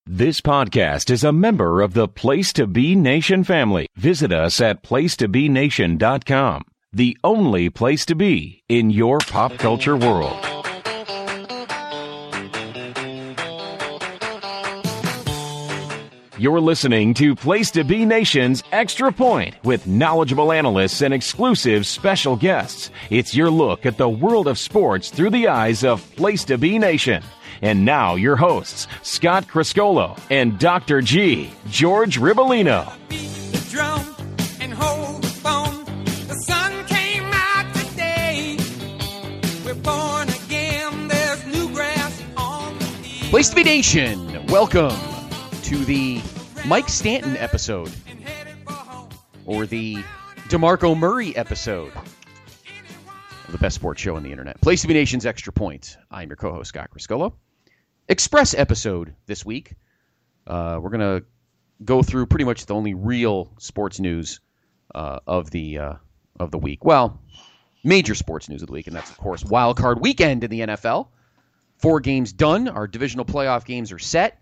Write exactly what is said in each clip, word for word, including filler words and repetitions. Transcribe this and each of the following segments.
This podcast is a member of the Place to Be Nation family. Visit us at place to be nation dot com, the only place to be in your pop culture world. You're listening to Place to Be Nation's Extra Point with knowledgeable analysts and exclusive special guests. It's your look at the world of sports through the eyes of Place to Be Nation. And now your hosts, Scott Criscolo and Doctor G, George Ribolino. Place to Be Nation, welcome to the Mike Stanton episode, or the DeMarco Murray episode of the best sports show on the internet. Place to Be Nation's Extra Point. I'm your co-host, Scott Criscolo. Express episode this week. Uh, we're going to go through pretty much the only real sports news uh, of the uh, of the week. Well, major sports news of the week, and that's, of course, Wild Card Weekend in the N F L. Four games done. Our divisional playoff games are set.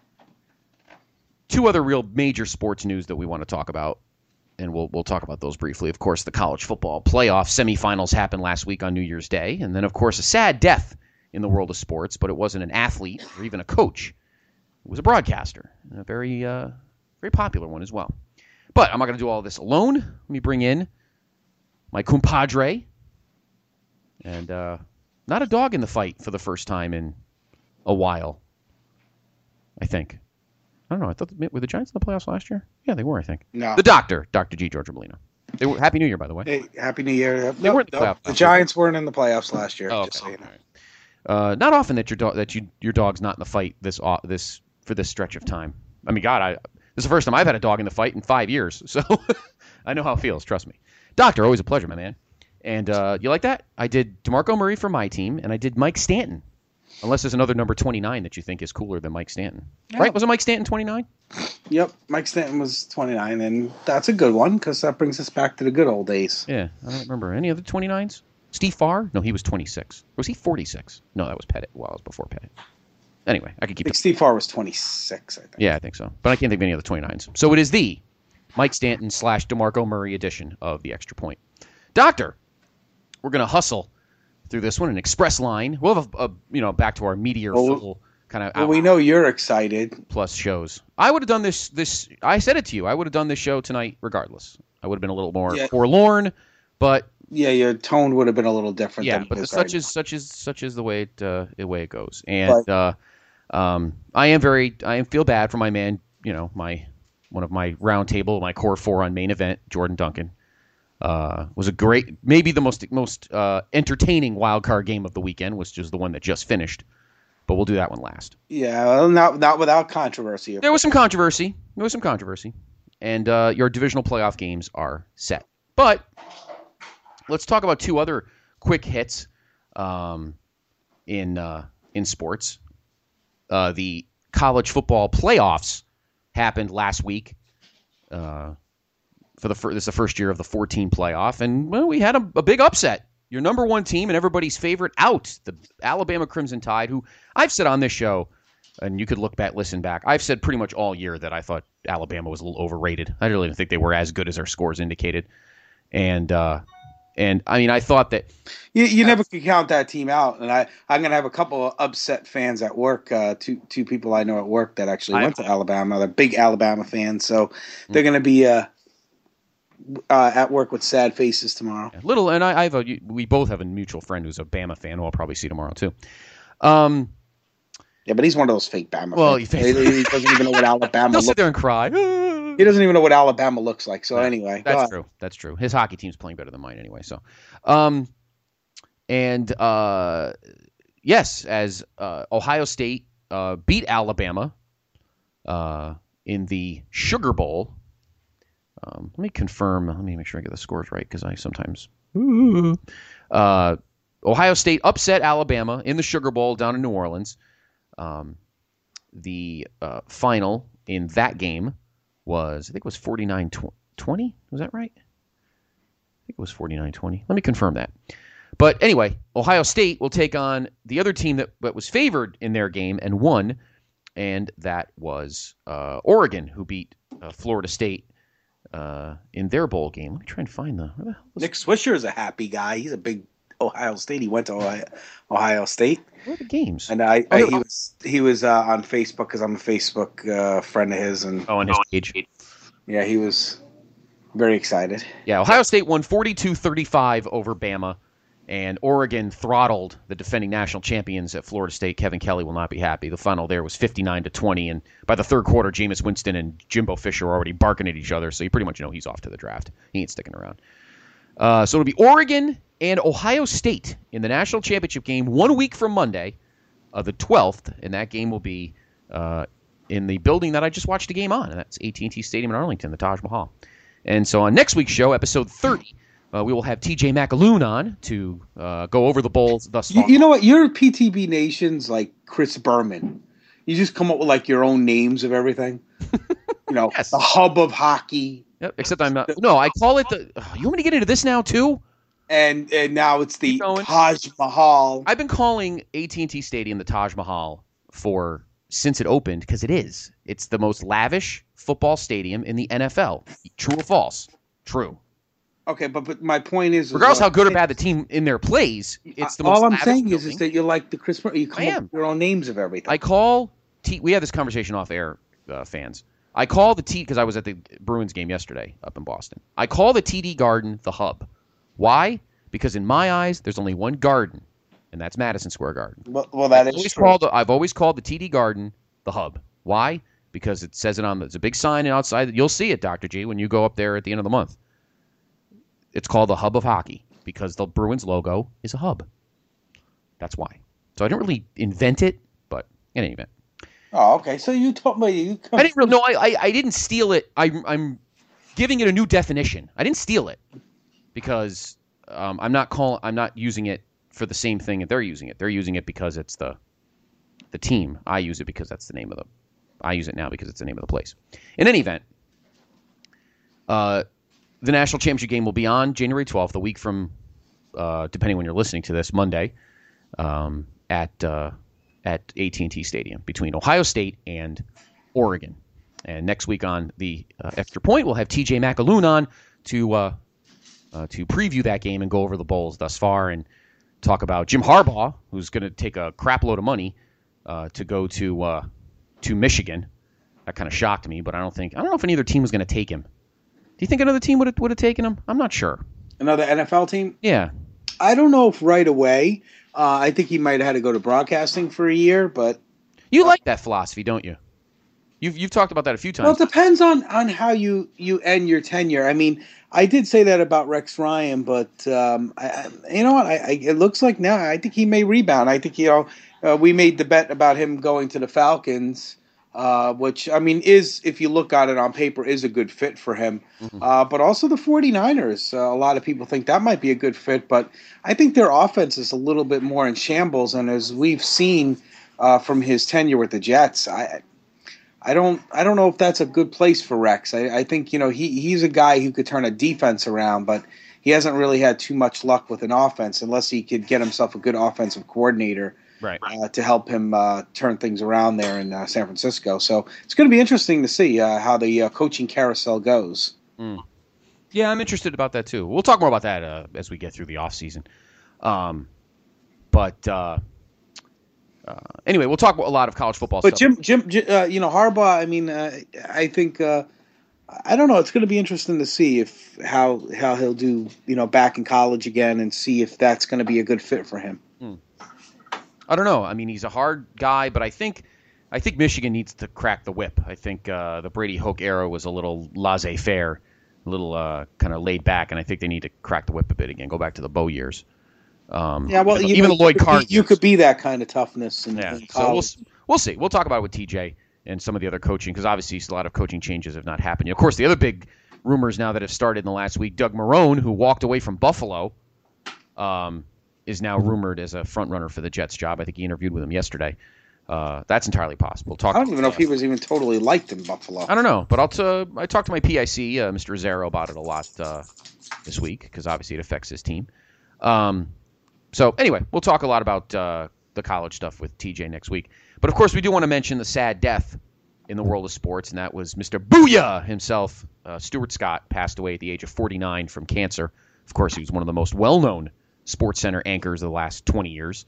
Two other real major sports news that we want to talk about, and we'll we'll talk about those briefly. Of course, the college football playoff semifinals happened last week on New Year's Day, and then, of course, a sad death in the world of sports, but it wasn't an athlete or even a coach. It was a broadcaster, and a very, uh, very popular one as well. But I'm not going to do all this alone. Let me bring in my compadre, and uh, not a dog in the fight for the first time in a while, I think. I don't know. I thought, were the Giants in the playoffs last year? Yeah, they were, I think. No. The doctor, Doctor G. George Ribolino. They were, Happy New Year, by the way. Hey, Happy New Year. They no, weren't in the no, playoffs. The Giants weren't in the playoffs last year. Oh, just okay. so you know. All right. Uh, not often that your dog that you your dog's not in the fight this uh, this for this stretch of time. I mean, God, I this is the first time I've had a dog in the fight in five years, so I know how it feels. Trust me, Doctor. Always a pleasure, my man. And uh, you like that? I did DeMarco Murray for my team, and I did Mike Stanton. Unless there's another number twenty-nine that you think is cooler than Mike Stanton, yeah. Right? Was it Mike Stanton twenty-nine? Yep, Mike Stanton was twenty-nine, and that's a good one because that brings us back to the good old days. Yeah, I don't remember any other twenty-nines. Steve Farr? No, he was twenty-six. Was he forty-six? No, that was Pettit. Well, it was before Pettit. Anyway, I could keep I think it. Steve Farr was twenty-six, I think. Yeah, I think so. But I can't think of any other twenty-nines. So it is the Mike Stanton slash DeMarco Murray edition of the Extra Point. Doctor, we're going to hustle through this one, an express line. We'll have a, a you know, back to our meteor well, full kind of. Well, we know you're excited. Plus shows. I would have done this. This I said it to you. I would have done this show tonight regardless. I would have been a little more yeah. forlorn, but. Yeah, your tone would have been a little different. Yeah, than but his such right is such is such is the way it uh, the way it goes. And but, uh, um, I am very I feel bad for my man. You know, my one of my round table, my core four on main event, Jordan Duncan. Uh, was a great, maybe the most most uh, entertaining wild card game of the weekend, which is the one that just finished. But we'll do that one last. Yeah, well, not not without controversy. There was some controversy. There was some controversy, and uh, your divisional playoff games are set. But let's talk about two other quick hits um, in uh, in sports. Uh, the college football playoffs happened last week. Uh, for the fir- this is the first year of the fourteen playoff, and well, we had a, a big upset. Your number one team and everybody's favorite out, the Alabama Crimson Tide, who I've said on this show, and you could look back, listen back. I've said pretty much all year that I thought Alabama was a little overrated. I really didn't think they were as good as their scores indicated, and. Uh, And, I mean, I thought that... You, you never could count that team out. And I, I'm going to have a couple of upset fans at work, uh, two two people I know at work that actually I, went to Alabama. They're big Alabama fans, so they're going to be uh, uh, at work with sad faces tomorrow. Little, and I, I have a, we both have a mutual friend who's a Bama fan who I'll probably see tomorrow, too. Um, yeah, but he's one of those fake Bama well, fans. He, he doesn't even know what Alabama He'll looks sit there and cry. He doesn't even know what Alabama looks like. So yeah, anyway, that's true. That's true. His hockey team's playing better than mine anyway. So, um, and uh, yes, as uh, Ohio State uh, beat Alabama uh, in the Sugar Bowl. Um, let me confirm. Let me make sure I get the scores right because I sometimes. Uh, Ohio State upset Alabama in the Sugar Bowl down in New Orleans. Um, the uh, final in that game was, I think it was forty-nine twenty. Was that right? I think it was forty-nine twenty. Let me confirm that. But anyway, Ohio State will take on the other team that, that was favored in their game and won. and that was uh, Oregon, who beat uh, Florida State uh, in their bowl game. Let me try and find the. Where the hell was Nick Swisher is a happy guy. He's a big Ohio State. He went to Ohio, Ohio State. Where are the games? And I, Oh, I no. he was he was uh, on Facebook because I'm a Facebook uh, friend of his, and Oh, on his page. yeah, he was very excited. Yeah, Ohio State won forty-two thirty-five over Bama, and Oregon throttled the defending national champions at Florida State. Kevin Kelly will not be happy. The final there was fifty-nine to twenty, and by the third quarter, Jameis Winston and Jimbo Fisher were already barking at each other, so you pretty much know he's off to the draft. He ain't sticking around. Uh, so it'll be Oregon and Ohio State in the national championship game one week from Monday, uh, the twelfth, and that game will be uh, in the building that I just watched the game on, and that's A T and T Stadium in Arlington, the Taj Mahal. And so on next week's show, episode thirty, uh, we will have T J McAloon on to uh, go over the bowls thus You, far. you know what? You're P T B Nation's like Chris Berman. You just come up with like your own names of everything. You know, Yes. the hub of hockey, Yep, except I'm not. No, I call it the. You want me to get into this now too? and and now it's the Keep going. Taj Mahal. I've been calling A T and T Stadium the Taj Mahal for since it opened because it is. It's the most lavish football stadium in the N F L. True or false? True. Okay, but but my point is, is Regardless what how good or I'm bad the team in there plays, it's the saying- most all I'm lavish saying is, building. is that you like the Chris Berman. You come I up am. with your own names of everything. I call T. We had this conversation off air, uh, fans. I call the T because I was at the Bruins game yesterday up in Boston. I call the T D Garden the hub. Why? Because in my eyes, there's only one garden, and that's Madison Square Garden. well, well, that I've is always true. called the, I've always called the T D Garden the hub. Why? Because it says it on. There's a big sign outside. You'll see it, Doctor G, when you go up there at the end of the month. It's called the hub of hockey because the Bruins logo is a hub. That's why. So I didn't really invent it, but in any event. Oh, okay. So you told me you. Come, I didn't really. No, I, I, I didn't steal it. I, I'm giving it a new definition. I didn't steal it because um, I'm not call. I'm not using it for the same thing that they're using it. They're using it because it's the the team. I use it because that's the name of the. I use it now because it's the name of the place. In any event, uh, the national championship game will be on January twelfth, a week from, uh, depending when you're listening to this, Monday, um, at. Uh, at A T and T Stadium between Ohio State and Oregon. And next week on the uh, Extra Point, we'll have T J McAloon on to uh, uh, to preview that game and go over the bowls thus far and talk about Jim Harbaugh, who's going to take a crap load of money uh, to go to uh, to Michigan. That kind of shocked me, but I don't think I don't know if any other team was going to take him. Do you think another team would have would have taken him? I'm not sure. Another N F L team? Yeah. I don't know if right away. Uh, I think he might have had to go to broadcasting for a year, but You like that philosophy, don't you? You've you've talked about that a few times. well, it depends on, on how you, you end your tenure. I mean, I did say that about Rex Ryan, but um, I, I, you know what? I, I, it looks like now I think he may rebound. I think you know uh, we made the bet about him going to the Falcons, uh, which I mean is, if you look at it on paper, is a good fit for him. Mm-hmm. Uh, but also the 49ers. Uh, a lot of people think that might be a good fit, but I think their offense is a little bit more in shambles. And as we've seen uh, from his tenure with the Jets, I. I don't. I don't know if that's a good place for Rex. I, I think you know he he's a guy who could turn a defense around, but he hasn't really had too much luck with an offense unless he could get himself a good offensive coordinator right. uh, to help him uh, turn things around there in uh, San Francisco. So it's going to be interesting to see uh, how the uh, coaching carousel goes. Mm. Yeah, I'm interested about that too. We'll talk more about that uh, as we get through the off season. Um, but. Uh, Uh, anyway, we'll talk about a lot of college football But stuff. Jim, Jim, uh, you know, Harbaugh. I mean, uh, I think uh, I don't know. It's going to be interesting to see if how how he'll do. You know, back in college again, and see if that's going to be a good fit for him. Hmm. I don't know. I mean, he's a hard guy, but I think I think Michigan needs to crack the whip. I think uh, the Brady Hoke era was a little laissez-faire, a little uh, kind of laid back, and I think they need to crack the whip a bit again. Go back to the Bo years. Um, Yeah, well, even, you even know, the Lloyd you could Carr be, you years. could be that kind of toughness in, Yeah, in so we'll college. we'll see. We'll talk about it with T J and some of the other coaching because obviously a lot of coaching changes have not happened. Of course, the other big rumors now that have started in the last week: Doug Marrone, who walked away from Buffalo, um, is now rumored as a front runner for the Jets job. I think he interviewed with him yesterday. Uh, that's entirely possible. Talk I don't even know if he was even totally liked in Buffalo. I don't know, but I'll t- I talked to my P I C, uh, Mister Zero, about it a lot uh, this week because obviously it affects his team. Um, so anyway, we'll talk a lot about uh, the college stuff with T J next week. But, of course, we do want to mention the sad death in the world of sports, and that was Mister Booyah himself. Uh, Stuart Scott passed away at the age of forty-nine from cancer. Of course, he was one of the most well-known SportsCenter anchors of the last twenty years.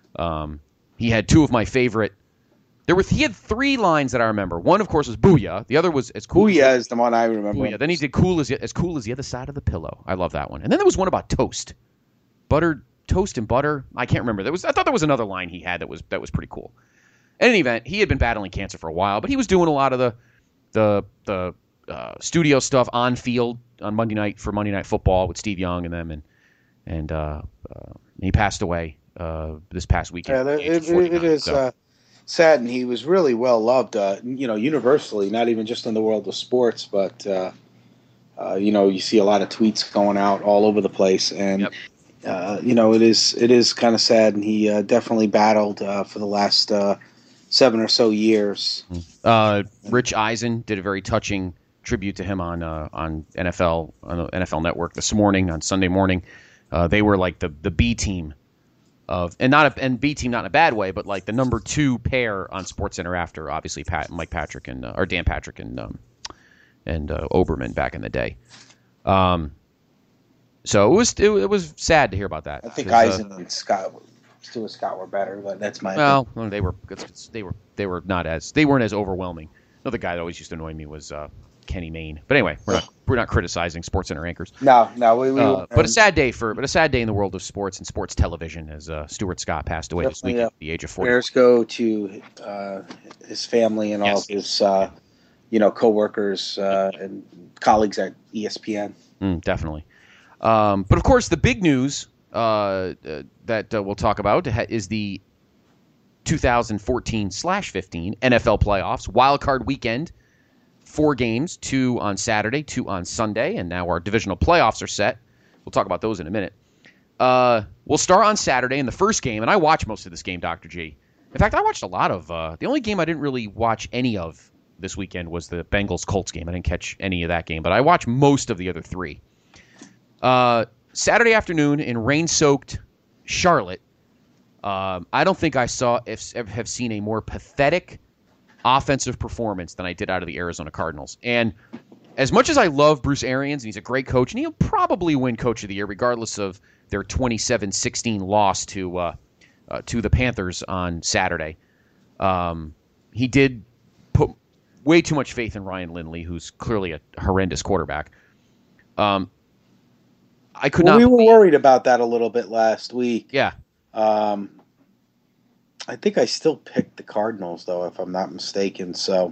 Um, he had two of my favorite. There were he had three lines that I remember. One, of course, was Booyah. The other was as cool. Booyah as, is the one I remember. Booyah. Then he did cool as as cool as the other side of the pillow. I love that one. And then there was one about toast, buttered toast and butter. I can't remember. There was I thought there was another line he had that was that was pretty cool. In any event, he had been battling cancer for a while, but he was doing a lot of the the the uh, studio stuff on field on Monday night for Monday Night Football with Steve Young and them, and and uh, uh, he passed away uh, this past weekend. Yeah, it, it, it is. So. Uh, sad, and he was really well loved, uh, you know, universally, not even just in the world of sports, but, uh, uh, you know, you see a lot of tweets going out all over the place, and, yep. uh, you know, it is it is kind of sad, and he uh, definitely battled uh, for the last uh, seven or so years. Uh, Rich Eisen did a very touching tribute to him on uh, on N F L on the N F L Network this morning, on Sunday morning. Uh, they were like the, the B team. Of, and not a, and B team not in a bad way, but like the number two pair on SportsCenter after obviously Pat, Mike Patrick and uh, or Dan Patrick and um, and uh, Oberman back in the day. Um, so it was it, it was sad to hear about that. I think Eisen uh, and Scott, Stuart Scott were better, but that's my well, opinion. they were they were they were not as they weren't as overwhelming. Another guy that always used to annoy me was uh, Kenny Mayne. But anyway, we're not we're not criticizing SportsCenter anchors. No, no, we. we uh, but a sad day for but a sad day in the world of sports and sports television as uh, Stuart Scott passed away this week yeah. at the age of forty. Prayers go to uh, his family and all yes. of his, uh, you know, coworkers uh, and colleagues at E S P N. Mm, definitely. Um, but of course, the big news uh, uh, that uh, we'll talk about is the two thousand fourteen slash fifteen N F L playoffs wild card weekend. Four games, two on Saturday, two on Sunday, and now our divisional playoffs are set. We'll talk about those in a minute. Uh, we'll start on Saturday in the first game, and I watched most of this game, Doctor G. In fact, I watched a lot of uh, – the only game I didn't really watch any of this weekend was the Bengals-Colts game. I didn't catch any of that game, but I watched most of the other three. Uh, Saturday afternoon in rain-soaked Charlotte, um, I don't think I saw if, have seen a more pathetic – offensive performance than I did out of the Arizona Cardinals. And as much as I love Bruce Arians, and he's a great coach, and he'll probably win Coach of the Year regardless of their twenty-seven sixteen loss to uh, uh, to the Panthers on Saturday, um, he did put way too much faith in Ryan Lindley, who's clearly a horrendous quarterback. Um, I could well, not. We were believe... worried about that a little bit last week. Yeah. Um, I think I still picked the Cardinals, though, if I'm not mistaken. So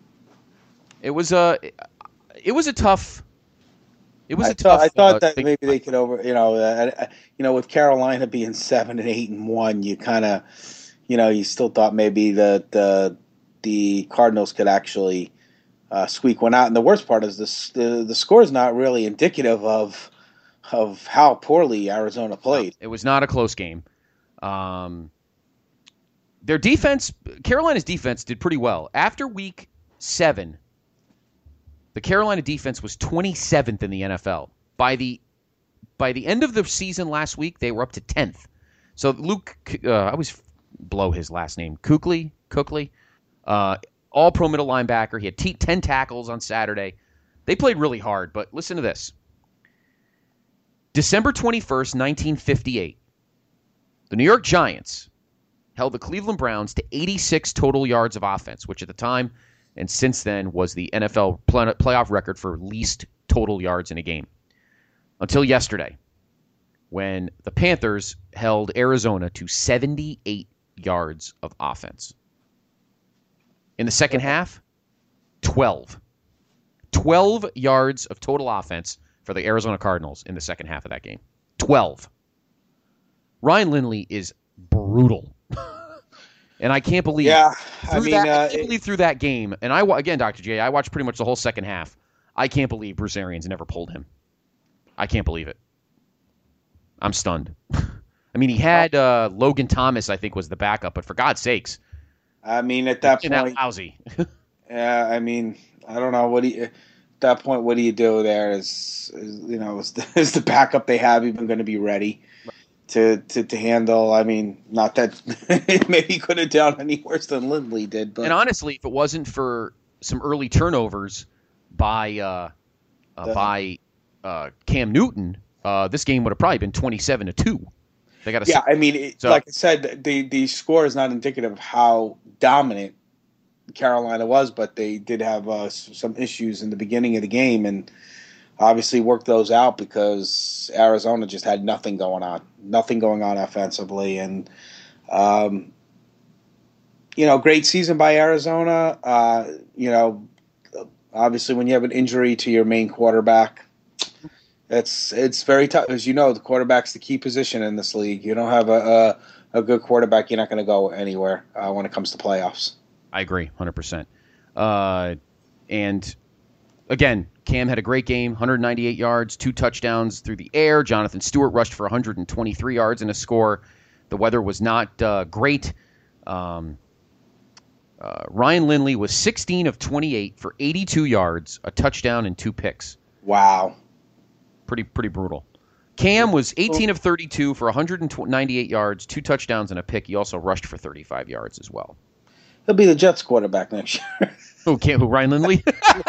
it was a, it was a tough. It was I a tough. Thought, I thought uh, that maybe they could over, you know, uh, you know, with Carolina being seven and eight and one, you kind of, you know, you still thought maybe that the the Cardinals could actually uh, squeak one out. And the worst part is this: the the score is not really indicative of of how poorly Arizona played. It was not a close game. Um. Their defense, Carolina's defense, did pretty well. After week seven, the Carolina defense was twenty-seventh in the N F L. By the by the end of the season last week, they were up to tenth. So Luke, uh, I always blow his last name, Kuechly, Kuechly, uh, all pro middle linebacker. He had t- ten tackles on Saturday. They played really hard, but listen to this. December twenty-first, nineteen fifty-eight, the New York Giants held the Cleveland Browns to eighty-six total yards of offense, which at the time and since then was the N F L play- playoff record for least total yards in a game. Until yesterday, when the Panthers held Arizona to seventy-eight yards of offense. In the second half, twelve. twelve yards of total offense for the Arizona Cardinals in the second half of that game. twelve. Ryan Lindley is brutal. And I can't believe, yeah, I mean, that, uh, I can't believe through that game, and I again, Doctor J, I watched pretty much the whole second half. I can't believe Bruce Arians never pulled him. I can't believe it. I'm stunned. I mean, he had uh, Logan Thomas, I think, was the backup, but for God's sakes, I mean, at that point, that lousy. yeah, I mean, I don't know what do you, at that point, what do you do there? Is, is you know, is the, is the backup they have even going to be ready? to, to, to handle. I mean, not that maybe he could have done any worse than Lindley did. But and honestly, if it wasn't for some early turnovers by uh, uh, the, by uh, Cam Newton, uh, this game would have probably been twenty-seven to two. They got yeah, I mean, it, so, like I said, the the score is not indicative of how dominant Carolina was, but they did have uh, some issues in the beginning of the game, and obviously worked those out because Arizona just had nothing going on, nothing going on offensively, and um, you know, great season by Arizona. Uh, you know, obviously when you have an injury to your main quarterback, it's it's very tough. As you know, the quarterback's the key position in this league. You don't have a a, a good quarterback, you're not going to go anywhere uh, when it comes to playoffs. I agree, one hundred percent. Uh, and again, Cam had a great game, one hundred ninety-eight yards, two touchdowns through the air. Jonathan Stewart rushed for one hundred twenty-three yards in a score. The weather was not uh, great. Um, uh, Ryan Lindley was sixteen of twenty-eight for eighty-two yards, a touchdown, and two picks. Wow. Pretty pretty brutal. Cam was eighteen of thirty-two for one hundred ninety-eight yards, two touchdowns, and a pick. He also rushed for thirty-five yards as well. He'll be the Jets quarterback next year. Who can't? Who? Ryan Lindley?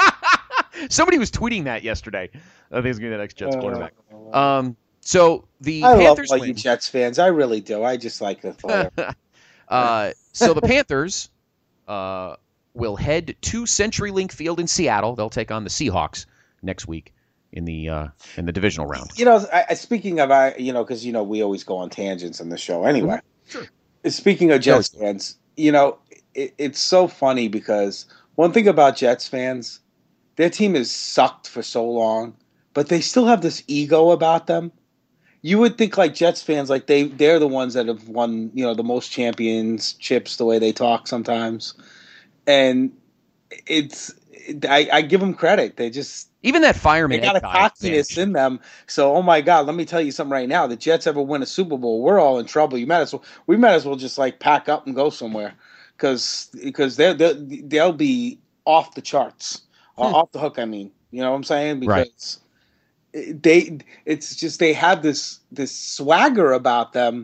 Somebody was tweeting that yesterday. I think he's going to be the next Jets quarterback. Um, so the I Panthers love all win. you Jets fans. I really do. I just like the player. uh, so the Panthers uh, will head to CenturyLink Field in Seattle. They'll take on the Seahawks next week in the uh, in the divisional round. You know, I, I, speaking of, I you know, because you know we always go on tangents in the show. Anyway, sure. Speaking of Jets fans, you know, it, it's so funny because one thing about Jets fans, their team has sucked for so long, but they still have this ego about them. You would think like Jets fans, like they they're the ones that have won, you know, the most championships. The way they talk sometimes, and it's I, I give them credit. They just even that fireman. They got a cockiness in them. So, oh my God, let me tell you something right now. The Jets ever win a Super Bowl, we're all in trouble. You might as well we might as well just like pack up and go somewhere because because they they they'll be off the charts, hmm. uh, off the hook. I mean, you know what I'm saying? Because right. they it's just they have this this swagger about them.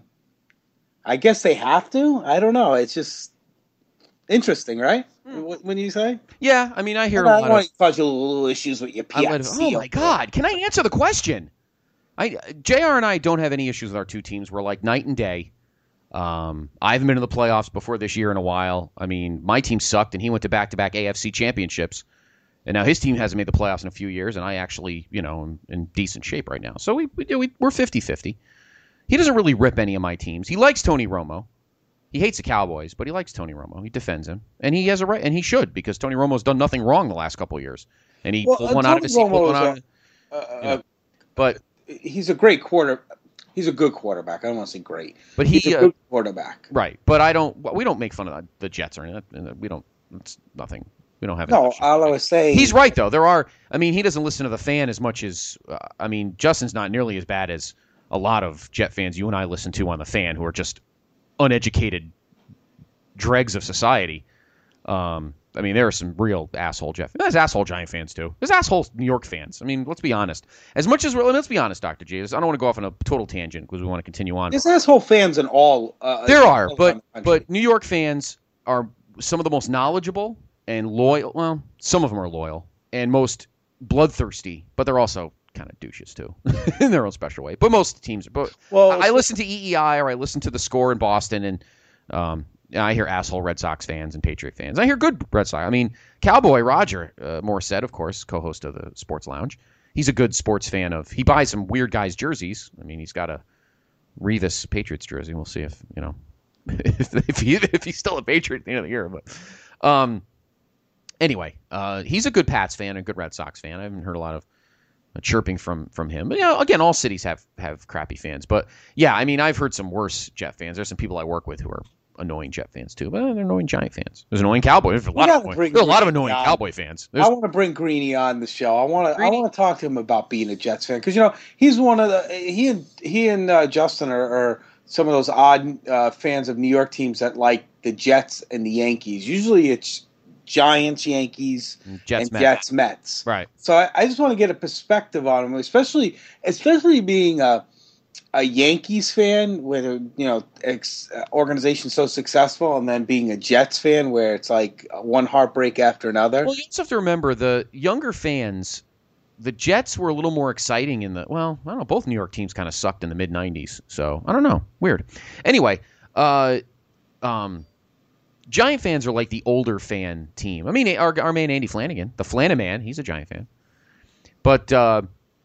I guess they have to. I don't know. It's just interesting, right? When you say, yeah, I mean, I hear I a lot want of to cause you little issues with your P F C. Oh my God, can I answer the question? I J R and I don't have any issues with our two teams. We're like night and day. Um, I haven't been to the playoffs before this year in a while. I mean, my team sucked, and he went to back-to-back A F C championships, and now his team hasn't made the playoffs in a few years, and I actually, you know, am in decent shape right now. So we, we we're fifty-fifty. He doesn't really rip any of my teams. He likes Tony Romo. He hates the Cowboys, but he likes Tony Romo. He defends him, and he has a right, and he should because Tony Romo's done nothing wrong the last couple of years, and he well, pulled uh, one Tony out of his. He pulled one out. Of, uh, uh, you know, but he's a great quarter. He's a good quarterback. I don't want to say great, but he, he's a uh, good quarterback. Right, but I don't. We don't make fun of the Jets or anything. We don't. It's nothing. We don't have. No, all I was saying. He's right though. There are. I mean, he doesn't listen to the fan as much as. Uh, I mean, Justin's not nearly as bad as a lot of Jet fans you and I listen to on the fan who are just uneducated dregs of society. Um, I mean, there are some real asshole Jet. There's asshole Giant fans too. There's asshole New York fans. I mean, let's be honest. As much as let's be honest, Doctor J. I don't want to go off on a total tangent because we want to continue on. There's asshole fans in all. Uh, there are, but but New York fans are some of the most knowledgeable and loyal. Well, some of them are loyal and most bloodthirsty, but they're also kind of douches too in their own special way. But most teams. But well, I, I listen to E E I or I listen to The Score in Boston, and um, I hear asshole Red Sox fans and Patriot fans. I hear good Red Sox. I mean, Cowboy Roger uh, Morissette, of course, co-host of the Sports Lounge. He's a good sports fan of. He buys some weird guys' jerseys. I mean, he's got a Revis Patriots jersey. We'll see if you know if if, he, if he's still a Patriot at the end of the year. But um, anyway, uh, he's a good Pats fan and a good Red Sox fan. I haven't heard a lot of chirping from from him. But, you know, again, all cities have have crappy fans. But yeah, I mean, I've heard some worse Jet fans. There's some people I work with who are annoying Jet fans too, but they're annoying Giant fans. There's annoying Cowboy. There's a lot of annoying, there's a lot of annoying on. Cowboy fans. There's, I want to bring Greeny on the show. I want to. I want to talk to him about being a Jets fan because you know he's one of the. He and he and uh, Justin are, are some of those odd uh, fans of New York teams that like the Jets and the Yankees. Usually it's Giants, Yankees, Jets, and Mets. Jets, Mets. Right. So I, I just want to get a perspective on him, especially especially being a a Yankees fan where, you know, ex, organization so successful, and then being a Jets fan where it's like one heartbreak after another. Well, you also have to remember the younger fans. The Jets were a little more exciting in the, well, I don't know, both New York teams kind of sucked in the mid nineties. So, I don't know. Weird. Anyway, uh, um, Giant fans are like the older fan team. I mean, our, our man Andy Flanagan, the Flanaman, he's a Giant fan. But uh,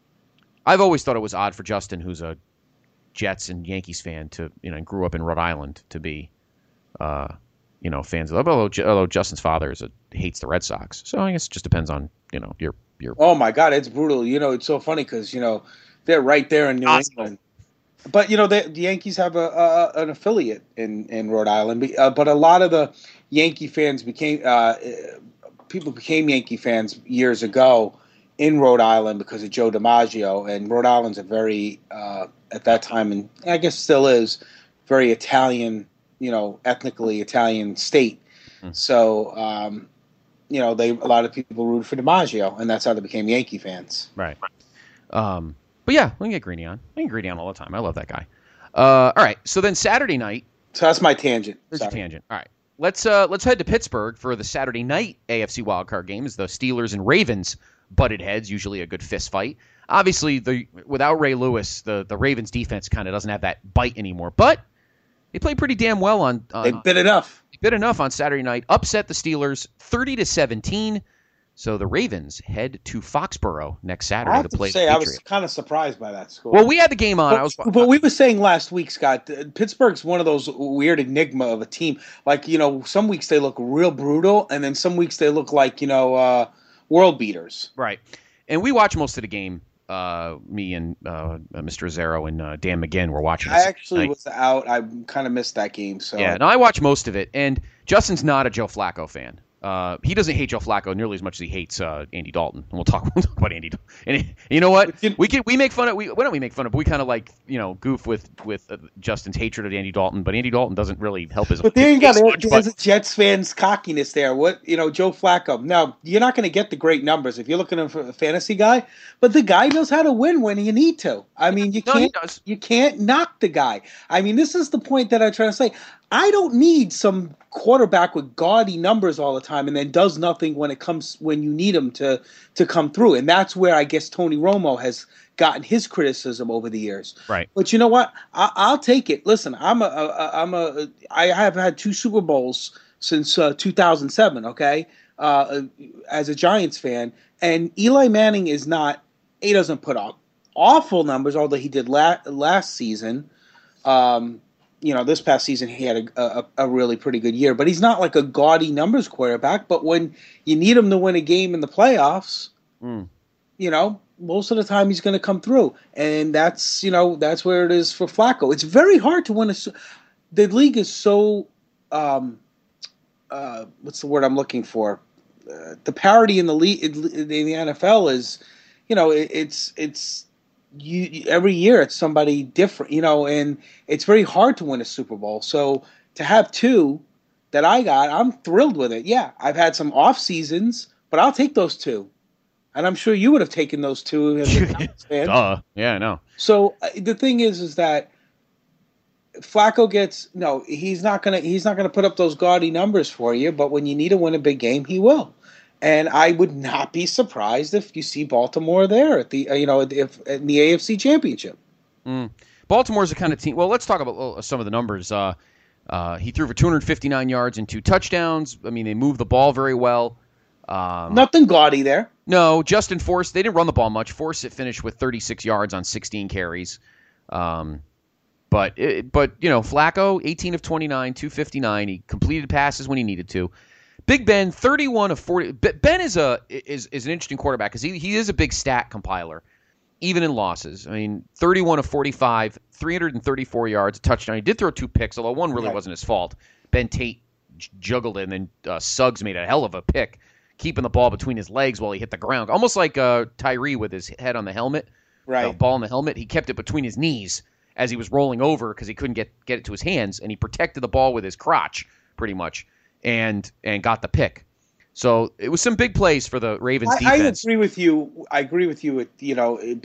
I've always thought it was odd for Justin, who's a Jets and Yankees fan, to, you know, and grew up in Rhode Island, to be, uh, you know, fans of, although, although Justin's father is a, hates the Red Sox. So I guess it just depends on, you know, your Your... Oh my God, it's brutal. You know, it's so funny because, you know, they're right there in New awesome. England. But, you know, they, the Yankees have a, a an affiliate in, in Rhode Island. Uh, but a lot of the Yankee fans became uh, people became Yankee fans years ago in Rhode Island because of Joe DiMaggio. And Rhode Island's a very, uh, at that time, and I guess still is, very Italian, you know, ethnically Italian state. Mm. So, um, you know, they a lot of people rooted for DiMaggio, and that's how they became Yankee fans. Right. Um, but yeah, we can get Greeny on. I can get Greeny on all the time. I love that guy. Uh, all right. So then Saturday night. So that's my tangent. There's a tangent. All right. Let's uh, let's head to Pittsburgh for the Saturday night A F C wildcard game. As the Steelers and Ravens butted heads, usually a good fist fight. Obviously, the without Ray Lewis, the, the Ravens defense kind of doesn't have that bite anymore. But they played pretty damn well on. on they bit enough. They bit enough on Saturday night. Upset the Steelers thirty to seventeen. So the Ravens head to Foxborough next Saturday I have to play to say, the I Patriots. was kind of surprised by that score. Well, we had the game on. But, I was, but we were saying last week, Scott, Pittsburgh's one of those weird enigma of a team. Like, you know, some weeks they look real brutal, and then some weeks they look like, you know, uh, world beaters. Right. And we watched most of the game. Uh, me and uh, Mister Zero and uh, Dan McGinn were watching this. I actually night. was out. I kind of missed that game. So yeah, no, I watched most of it. And Justin's not a Joe Flacco fan. Uh, he doesn't hate Joe Flacco nearly as much as he hates uh, Andy Dalton. And we'll talk, we'll talk about Andy. And you know what? We can we make fun of we why don't we make fun of? But we kind of like you know goof with with uh, Justin's hatred of Andy Dalton. But Andy Dalton doesn't really help his. But there you go. Much, there's but, a Jets fan's cockiness there. What you know, Joe Flacco. Now you're not going to get the great numbers if you're looking for a fantasy guy. But the guy knows how to win when you need to. I mean, you no, can't you can't knock the guy. I mean, this is the point that I'm trying to say. I don't need some quarterback with gaudy numbers all the time and then does nothing when it comes when you need him to to come through. And that's where I guess Tony Romo has gotten his criticism over the years. Right. But you know what? I, I'll take it. Listen, I'm a, a I'm a I have had two Super Bowls since uh, two thousand seven. Okay, uh, as a Giants fan, and Eli Manning is not. He doesn't put up awful numbers, although he did la- last season. Um, You know, this past season he had a, a, a really pretty good year, but he's not like a gaudy numbers quarterback. But when you need him to win a game in the playoffs, mm. you know, most of the time he's going to come through, and that's you know that's where it is for Flacco. It's very hard to win a. The league is so, um, uh, what's the word I'm looking for? Uh, the parity in the league in the N F L is, you know, it, it's it's. You, every year it's somebody different, you know, and it's very hard to win a Super Bowl. So to have two that I got, I'm thrilled with it. Yeah, I've had some off seasons, but I'll take those two, and I'm sure you would have taken those two as a Giants fan. Duh. Yeah, I know. So uh, the thing is, is that Flacco gets no. He's not gonna. He's not gonna put up those gaudy numbers for you. But when you need to win a big game, he will. And I would not be surprised if you see Baltimore there at the you know if in the A F C Championship. Mm. Baltimore's the kind of team. Well, let's talk about some of the numbers. Uh, uh, he threw for two hundred fifty-nine yards and two touchdowns. I mean, they moved the ball very well. Um, Nothing gaudy there. No, Justin Force. They didn't run the ball much. Force it finished with thirty-six yards on sixteen carries. Um, but it, but you know, Flacco, eighteen of twenty-nine, two fifty-nine. He completed passes when he needed to. Big Ben, thirty-one of forty. Ben is a is is an interesting quarterback because he he is a big stat compiler, even in losses. I mean, thirty-one of forty-five, three hundred thirty-four yards, a touchdown. He did throw two picks, although one really right. wasn't his fault. Ben Tate juggled it, and then uh, Suggs made a hell of a pick, keeping the ball between his legs while he hit the ground, almost like uh, Tyree with his head on the helmet. Right, the ball in the helmet. He kept it between his knees as he was rolling over because he couldn't get get it to his hands, and he protected the ball with his crotch pretty much. And and got the pick, so it was some big plays for the Ravens I, defense. I agree with you. I agree with you. With you know, big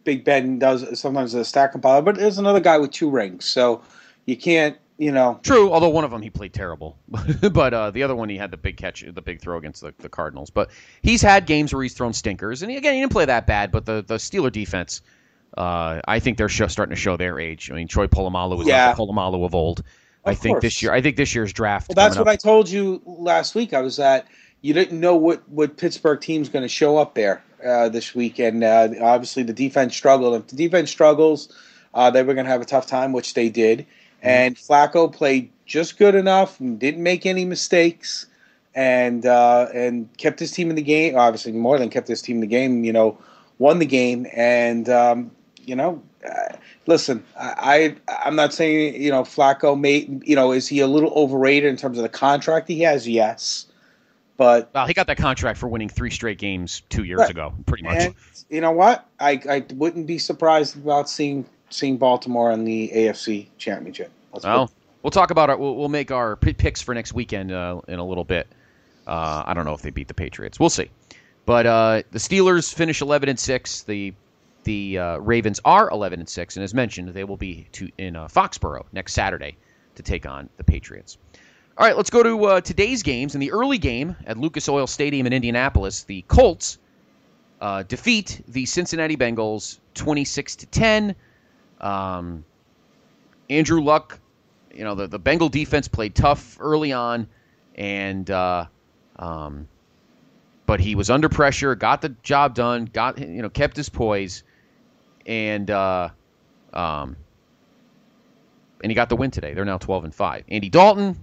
Big Ben does sometimes a stack compiler, but there's another guy with two rings, so you can't, you know. True, although one of them he played terrible, but uh, the other one he had the big catch, the big throw against the, the Cardinals. But he's had games where he's thrown stinkers, and he, again, he didn't play that bad. But the the Steeler defense, uh, I think they're show, starting to show their age. I mean, Troy Polamalu was yeah. like the Polamalu of old. Of I think course. this year, I think this year's draft. Well, that's what up, I told you last week. I was that you didn't know what what Pittsburgh team's going to show up there uh, this week, and uh, obviously the defense struggled. If the defense struggles, uh, they were going to have a tough time, which they did. And Flacco played just good enough and didn't make any mistakes, and uh, and kept his team in the game. Obviously, more than kept his team in the game. You know, won the game. And um, you know, uh, listen, I, I I'm not saying you know Flacco made you know is he a little overrated in terms of the contract he has? Yes, but well, he got that contract for winning three straight games two years right. ago, pretty much. And you know what? I I wouldn't be surprised about seeing. Seeing Baltimore in the A F C Championship. Let's well, we'll talk about it. We'll, we'll make our picks for next weekend uh, in a little bit. Uh, I don't know if they beat the Patriots. We'll see. But uh, the Steelers finish eleven and six. The the uh, Ravens are eleven and six, and as mentioned, they will be to, in uh, Foxborough next Saturday to take on the Patriots. All right, let's go to uh, today's games. In the early game at Lucas Oil Stadium in Indianapolis, the Colts uh, defeat the Cincinnati Bengals twenty-six to ten. Um, Andrew Luck, you know, the, the Bengal defense played tough early on, and uh, um, but he was under pressure, got the job done, got you know, kept his poise, and uh, um, and he got the win today. They're now twelve and five. Andy Dalton,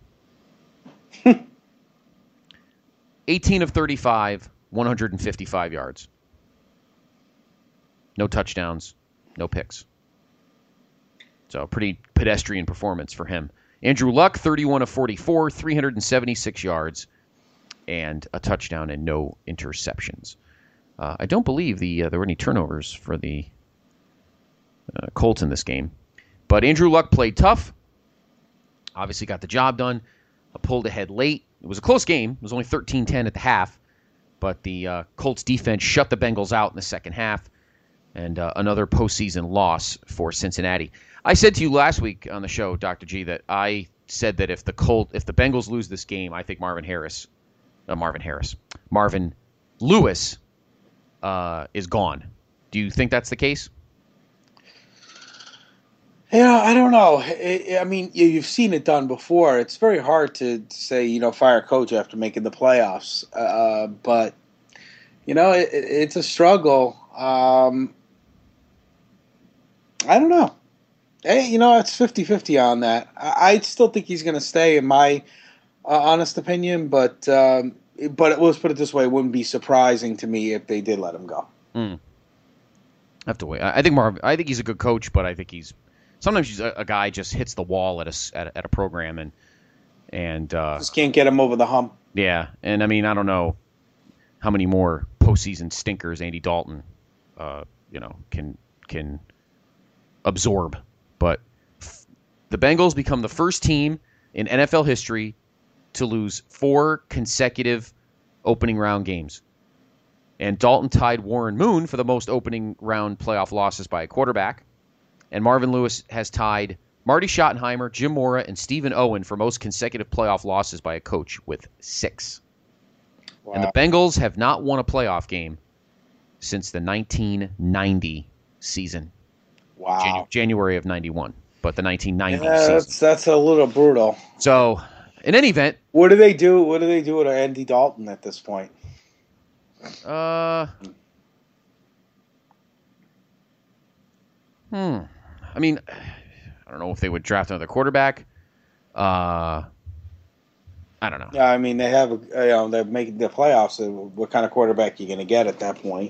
eighteen of thirty-five, one hundred fifty-five yards, no touchdowns, no picks. So pretty pedestrian performance for him. Andrew Luck, thirty-one of forty-four, three hundred seventy-six yards, and a touchdown and no interceptions. Uh, I don't believe the uh, there were any turnovers for the uh, Colts in this game. But Andrew Luck played tough. Obviously got the job done. Uh, pulled ahead late. It was a close game. It was only thirteen ten at the half. But the uh, Colts defense shut the Bengals out in the second half. And uh, another postseason loss for Cincinnati. I said to you last week on the show, Doctor G, that I said that if the Colt, if the Bengals lose this game, I think Marvin Harris, uh, Marvin Harris, Marvin Lewis uh, is gone. Do you think that's the case? Yeah, I don't know. I, I mean, you've seen it done before. It's very hard to say, you know, fire a coach after making the playoffs. Uh, but, you know, it, it's a struggle. Um, I don't know. Hey, you know, it's fifty-fifty on that. I, I still think he's going to stay, in my uh, honest opinion. But um, but let's put it this way: it wouldn't be surprising to me if they did let him go. Mm. I have to wait. I think Marv. I think he's a good coach, but I think he's sometimes he's a, a guy just hits the wall at a at a, at a program and and uh, just can't get him over the hump. Yeah, and I mean, I don't know how many more postseason stinkers Andy Dalton, uh, you know, can can absorb. But f- the Bengals become the first team in N F L history to lose four consecutive opening round games. And Dalton tied Warren Moon for the most opening round playoff losses by a quarterback. And Marvin Lewis has tied Marty Schottenheimer, Jim Mora, and Stephen Owen for most consecutive playoff losses by a coach with six. Wow. And the Bengals have not won a playoff game since the nineteen ninety season. Wow. Janu- January of ninety-one, but the nineteen ninety yeah, season. That's, that's a little brutal. So, in any event, what do they do? What do they do with Andy Dalton at this point? Uh, hmm. I mean, I don't know if they would draft another quarterback. Uh, I don't know. Yeah, I mean they have, you know, they're making the playoffs. So what kind of quarterback are you going to get at that point?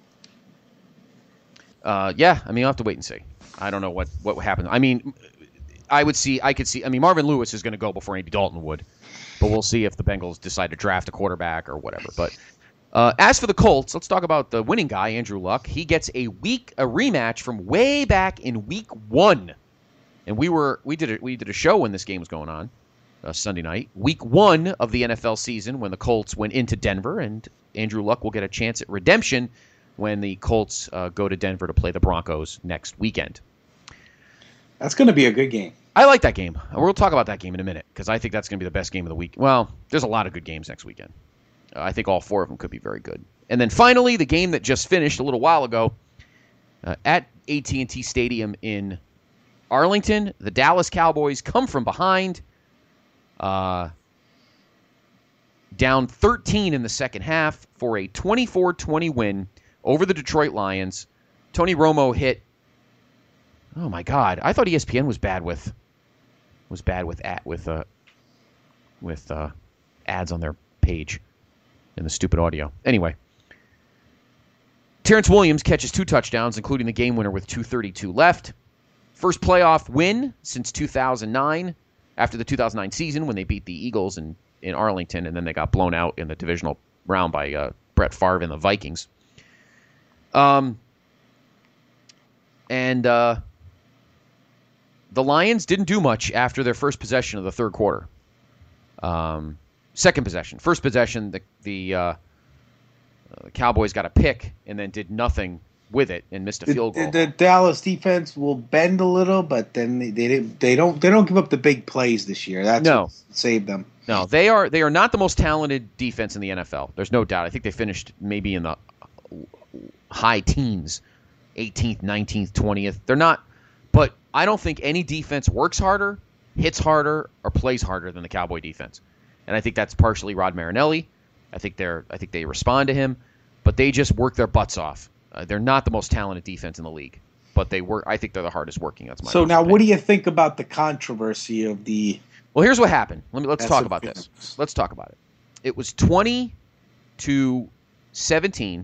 Uh, yeah, I mean, I'll have to wait and see. I don't know what what would happen. I mean, I would see, I could see. I mean, Marvin Lewis is going to go before Andy Dalton would, but we'll see if the Bengals decide to draft a quarterback or whatever. But uh, as for the Colts, let's talk about the winning guy, Andrew Luck. He gets a week a rematch from way back in Week One, and we were we did a, we did a show when this game was going on, uh, Sunday night, Week One of the N F L season when the Colts went into Denver, and Andrew Luck will get a chance at redemption when the Colts uh, go to Denver to play the Broncos next weekend. That's going to be a good game. I like that game. We'll talk about that game in a minute because I think that's going to be the best game of the week. Well, there's a lot of good games next weekend. Uh, I think all four of them could be very good. And then finally, the game that just finished a little while ago uh, at A T and T Stadium in Arlington, the Dallas Cowboys come from behind, uh, down thirteen in the second half for a twenty-four twenty win over the Detroit Lions. Tony Romo hit. Oh my God! I thought E S P N was bad with was bad with at with uh with uh, ads on their page in the stupid audio. Anyway, Terrence Williams catches two touchdowns, including the game winner with two thirty-two left. First playoff win since two thousand nine, after the two thousand nine season when they beat the Eagles in, in Arlington, and then they got blown out in the divisional round by uh, Brett Favre and the Vikings. Um, and uh, the Lions didn't do much after their first possession of the third quarter. Um, second possession. First possession, the, the, uh, the Cowboys got a pick and then did nothing with it and missed a field goal. The, the Dallas defense will bend a little, but then they they, they don't they don't give up the big plays this year. That's no. what saved them. No, they are they are not the most talented defense in the N F L. There's no doubt. I think they finished maybe in the high teens, eighteenth, nineteenth, twentieth. They're not, but I don't think any defense works harder, hits harder, or plays harder than the Cowboy defense. And I think that's partially Rod Marinelli. I think they're I think they respond to him, but they just work their butts off. Uh, they're not the most talented defense in the league, but they work. I think they're the hardest working. That's my. So now, opinion. what do you think about the controversy of the? Well, here's what happened. Let me let's That's talk a- about this. Let's talk about it. It was twenty to seventeen.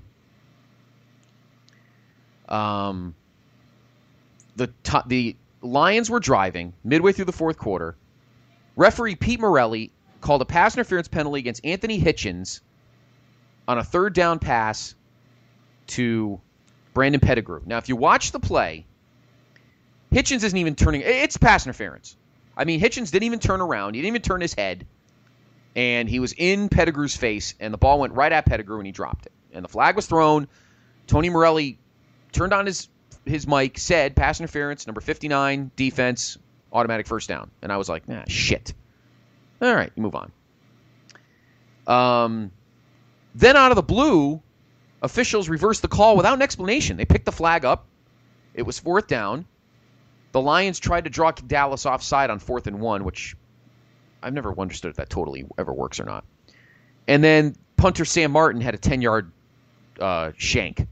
Um, the t- the Lions were driving midway through the fourth quarter. Referee Pete Morelli called a pass interference penalty against Anthony Hitchens on a third down pass to Brandon Pettigrew. Now, if you watch the play, Hitchens isn't even turning. It's pass interference. I mean, Hitchens didn't even turn around. He didn't even turn his head. And he was in Pettigrew's face, and the ball went right at Pettigrew, and he dropped it. And the flag was thrown. Tony Morelli turned on his, his mic, said, pass interference, number fifty-nine, defense, automatic first down. And I was like, nah, shit. All right, you move on. Um, then out of the blue, officials reversed the call without an explanation. They picked the flag up. It was fourth down. The Lions tried to draw Dallas offside on fourth and one, which I've never understood if that totally ever works or not. And then punter Sam Martin had a ten-yard uh, shank.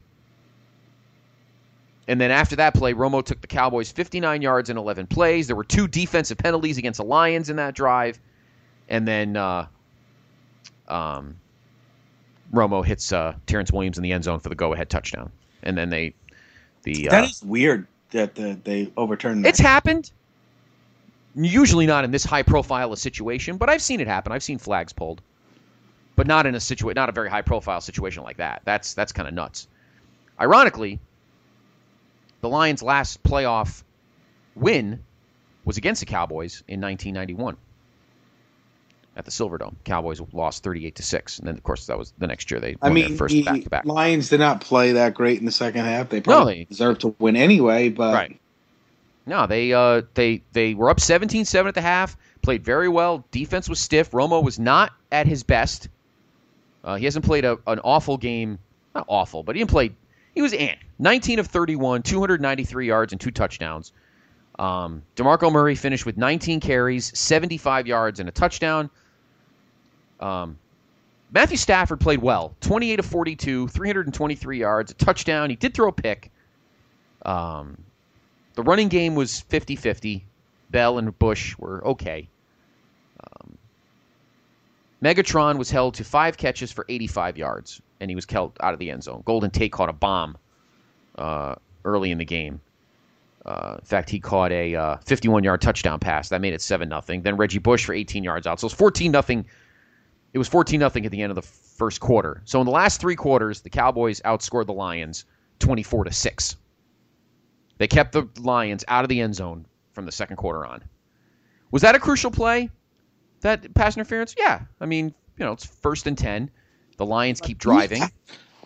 And then after that play, Romo took the Cowboys fifty-nine yards in eleven plays. There were two defensive penalties against the Lions in that drive. And then uh, um, Romo hits uh, Terrence Williams in the end zone for the go-ahead touchdown. And then they... the uh, That is weird that the, they overturned that. It's happened. Usually not in this high-profile a situation, but I've seen it happen. I've seen flags pulled. But not in a situa- not a very high-profile situation like that. That's, that's kind of nuts. Ironically, the Lions' last playoff win was against the Cowboys in nineteen ninety-one at the Silverdome. Cowboys lost thirty-eight to six, and then of course that was the next year they I won mean, their first the back-to-back. Lions did not play that great in the second half. They probably No, they- deserved to win anyway, but Right. No, they uh they they were up seventeen seven at the half. Played very well. Defense was stiff. Romo was not at his best. Uh, he hasn't played a, an awful game. Not awful, but he didn't play. He was eh. nineteen of thirty-one, two hundred ninety-three yards and two touchdowns. Um, DeMarco Murray finished with nineteen carries, seventy-five yards and a touchdown. Um, Matthew Stafford played well. twenty-eight of forty-two, three hundred twenty-three yards, a touchdown. He did throw a pick. Um, the running game was fifty-fifty. Bell and Bush were okay. Um, Megatron was held to five catches for eighty-five yards, and he was held out of the end zone. Golden Tate caught a bomb uh, early in the game. Uh, in fact, he caught a uh, fifty-one-yard touchdown pass. That made it seven nothing. Then Reggie Bush for eighteen yards out. So it was fourteen nothing. It was fourteen nothing at the end of the first quarter. So in the last three quarters, the Cowboys outscored the Lions twenty-four to six. They kept the Lions out of the end zone from the second quarter on. Was that a crucial play? That pass interference? Yeah. I mean, you know, it's first and ten. The Lions keep driving.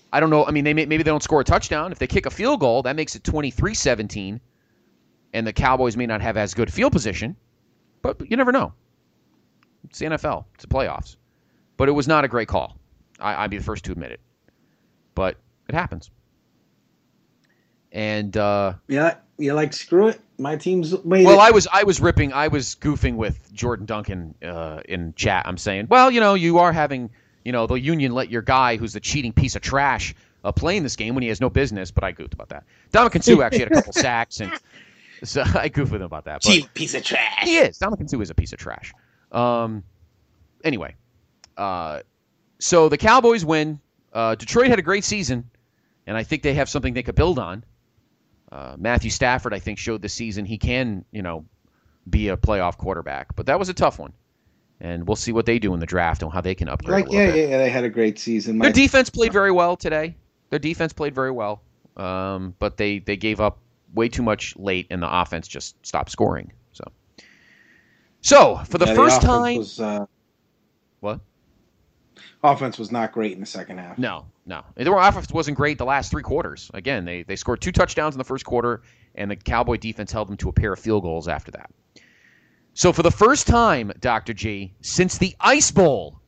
I don't know. I mean, they may, maybe they don't score a touchdown. If they kick a field goal, that makes it twenty-three seventeen, and the Cowboys may not have as good field position, but you never know. It's the N F L. It's the playoffs. But it was not a great call. I, I'd be the first to admit it. But it happens. And uh, yeah, you're like, screw it. My team's made well, it. I was I was ripping, I was goofing with Jordan Duncan uh, in chat. I'm saying, well, you know, you are having. You know, the union let your guy, who's the cheating piece of trash, uh, play in this game when he has no business. But I goofed about that. Dominican Sue actually had a couple sacks, and so I goofed with him about that. But cheap piece of trash. He is. Dominican Sue is a piece of trash. Um. Anyway, uh, so the Cowboys win. Uh, Detroit had a great season, and I think they have something they could build on. Uh, Matthew Stafford, I think, showed this season he can, you know, be a playoff quarterback. But that was a tough one. And we'll see what they do in the draft and how they can upgrade. Like, a little yeah, bit. yeah, they had a great season. My, Their defense played very well today. Their defense played very well, um, but they, they gave up way too much late, and the offense just stopped scoring. So, so for the yeah, first the time, was, uh, what? Offense was not great in the second half. No, no. Their offense wasn't great the last three quarters. Again, they they scored two touchdowns in the first quarter, and the Cowboy defense held them to a pair of field goals after that. So for the first time, Doctor G, since the Ice Bowl,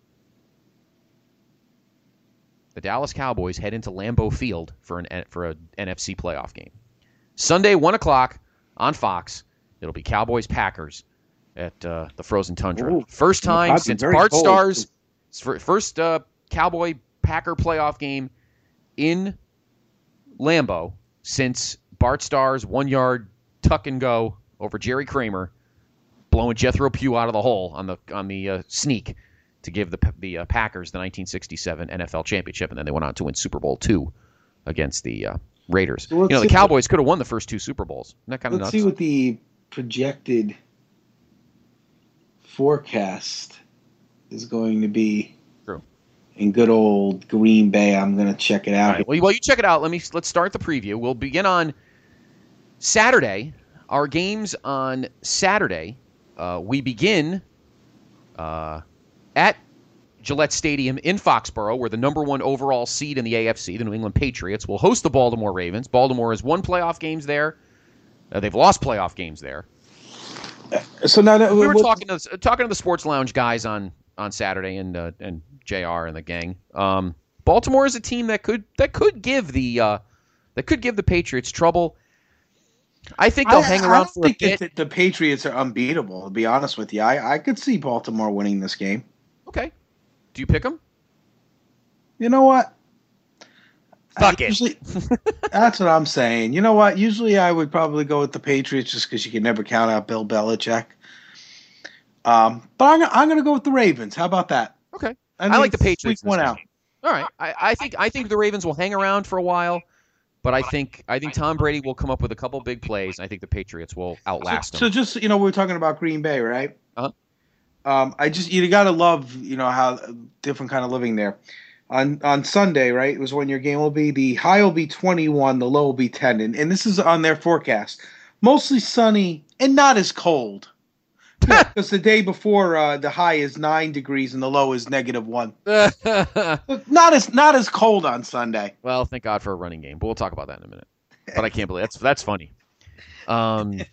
the Dallas Cowboys head into Lambeau Field for an for a N F C playoff game. Sunday, one o'clock on Fox. It'll be Cowboys-Packers at uh, the Frozen Tundra. Ooh, first time since Bart cold. Starr's first uh, Cowboy-Packer playoff game in Lambeau since Bart Starr's one-yard tuck-and-go over Jerry Kramer, blowing Jethro Pugh out of the hole on the on the uh, sneak to give the the uh, Packers the nineteen sixty-seven N F L championship, and then they went on to win Super Bowl two against the uh, Raiders. So you know, the Cowboys could have won the first two Super Bowls. Isn't that kind of let's nuts? see what the projected forecast is going to be. True. In good old Green Bay. I'm going to check it out. All right. Well, well, you check it out. Let me let's start the preview. We'll begin on Saturday. Our games on Saturday. Uh, we begin uh, at Gillette Stadium in Foxborough, where the number one overall seed in the A F C, the New England Patriots, will host the Baltimore Ravens. Baltimore has won playoff games there. Uh, they've lost playoff games there. So now that we were what, talking to talking to the Sports Lounge guys on, on Saturday, and uh, and J R and the gang. Um, Baltimore is a team that could that could give the uh, that could give the Patriots trouble. I think they'll I, hang I around don't for think a bit. that the, the Patriots are unbeatable. To be honest with you, I, I could see Baltimore winning this game. Okay, do you pick them? You know what? Fuck I it. Usually, that's what I'm saying. You know what? Usually I would probably go with the Patriots just because you can never count out Bill Belichick. Um, but I'm, I'm going to go with the Ravens. How about that? Okay, I, I mean, like the Patriots. Week one out. All right, I, I think I think the Ravens will hang around for a while, but I think I think Tom Brady will come up with a couple big plays. And I think the Patriots will outlast so, them. So just you know, we were talking about Green Bay, right? Uh-huh. Um, I just you got to love you know how different kind of living there. On on Sunday, right? It was when your game will be. The high will be twenty-one, the low will be ten, and, and this is on their forecast. Mostly sunny and not as cold. Because the day before, uh, the high is nine degrees and the low is negative one. not as not as cold on Sunday. Well, thank God for a running game, but we'll talk about that in a minute. But I can't believe that's that's funny. Um,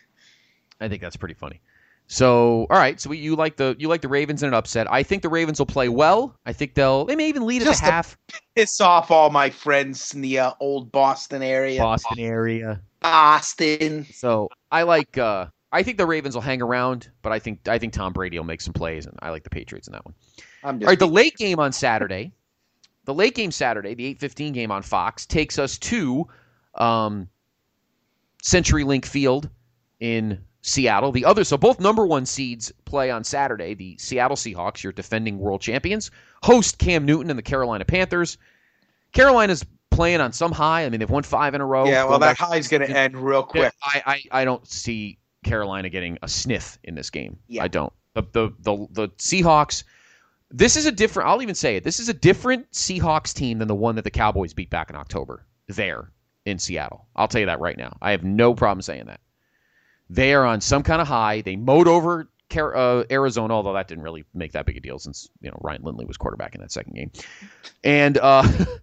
I think that's pretty funny. So, all right. So we, you like the you like the Ravens in an upset. I think the Ravens will play well. I think they'll they may even lead Just at the half. Piss off all my friends in the uh, old Boston area. Boston area. Boston. So I like. Uh, I think the Ravens will hang around, but I think I think Tom Brady will make some plays, and I like the Patriots in that one. I'm just All right. The late game on Saturday. The late game Saturday, the eight fifteen game on Fox, takes us to um, CenturyLink Field in Seattle. The other, so both number one seeds play on Saturday. The Seattle Seahawks, your defending world champions, host Cam Newton and the Carolina Panthers. Carolina's playing on some high. I mean, they've won five in a row. Yeah, well, that high's going to end real quick. I, I, I don't see Carolina getting a sniff in this game. Yeah. I don't. The, the the the Seahawks. This is a different. I'll even say it. This is a different Seahawks team than the one that the Cowboys beat back in October there in Seattle. I'll tell you that right now. I have no problem saying that. They are on some kind of high. They mowed over uh, Arizona, although that didn't really make that big a deal since you know Ryan Lindley was quarterback in that second game. And uh,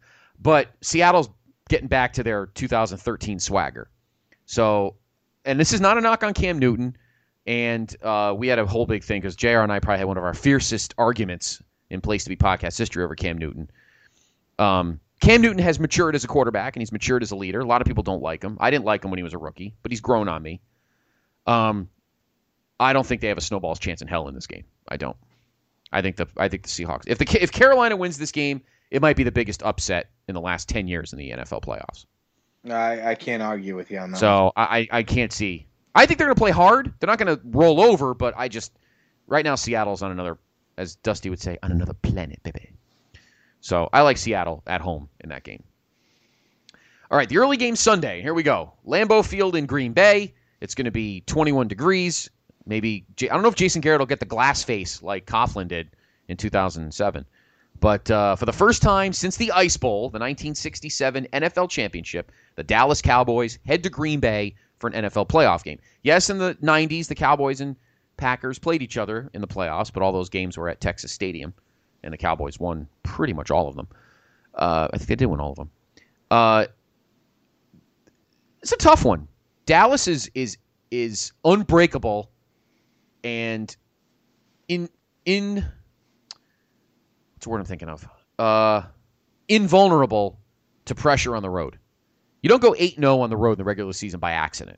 But Seattle's getting back to their two thousand thirteen swagger. So, and this is not a knock on Cam Newton. And uh, we had a whole big thing because J R and I probably had one of our fiercest arguments in Place to Be podcast history over Cam Newton. Um, Cam Newton has matured as a quarterback, and he's matured as a leader. A lot of people don't like him. I didn't like him when he was a rookie, but he's grown on me. Um, I don't think they have a snowball's chance in hell in this game. I don't. I think the I think the Seahawks. If the if Carolina wins this game, it might be the biggest upset in the last ten years in the N F L playoffs. I, I can't argue with you on that. So I, I can't see. I think they're going to play hard. They're not going to roll over, but I just right now Seattle's on another, as Dusty would say, on another planet, baby. So I like Seattle at home in that game. All right, the early game Sunday. Here we go. Lambeau Field in Green Bay. It's going to be twenty-one degrees. Maybe I don't know if Jason Garrett will get the glass face like Coughlin did in two thousand seven. But uh, for the first time since the Ice Bowl, the nineteen sixty-seven N F L Championship, the Dallas Cowboys head to Green Bay for an N F L playoff game. Yes, in the nineties, the Cowboys and Packers played each other in the playoffs, but all those games were at Texas Stadium, and the Cowboys won pretty much all of them. Uh, I think they did win all of them. Uh, it's a tough one. Dallas is is is unbreakable and in in what's the word I'm thinking of? Uh, invulnerable to pressure on the road. You don't go eight and oh on the road in the regular season by accident.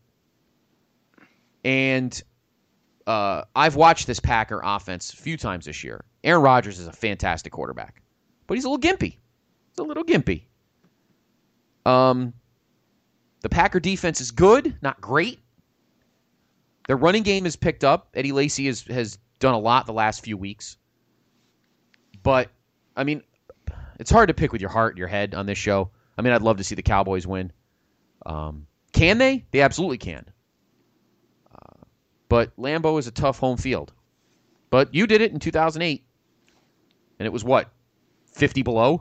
And uh, I've watched this Packer offense a few times this year. Aaron Rodgers is a fantastic quarterback, but he's a little gimpy. He's a little gimpy. Um, the Packer defense is good, not great. Their running game is picked up. Eddie Lacy has, has done a lot the last few weeks. But, I mean, it's hard to pick with your heart and your head on this show. I mean, I'd love to see the Cowboys win. Um, can they? They absolutely can. Uh, but Lambeau is a tough home field. But you did it in two thousand eight. And it was what? fifty below?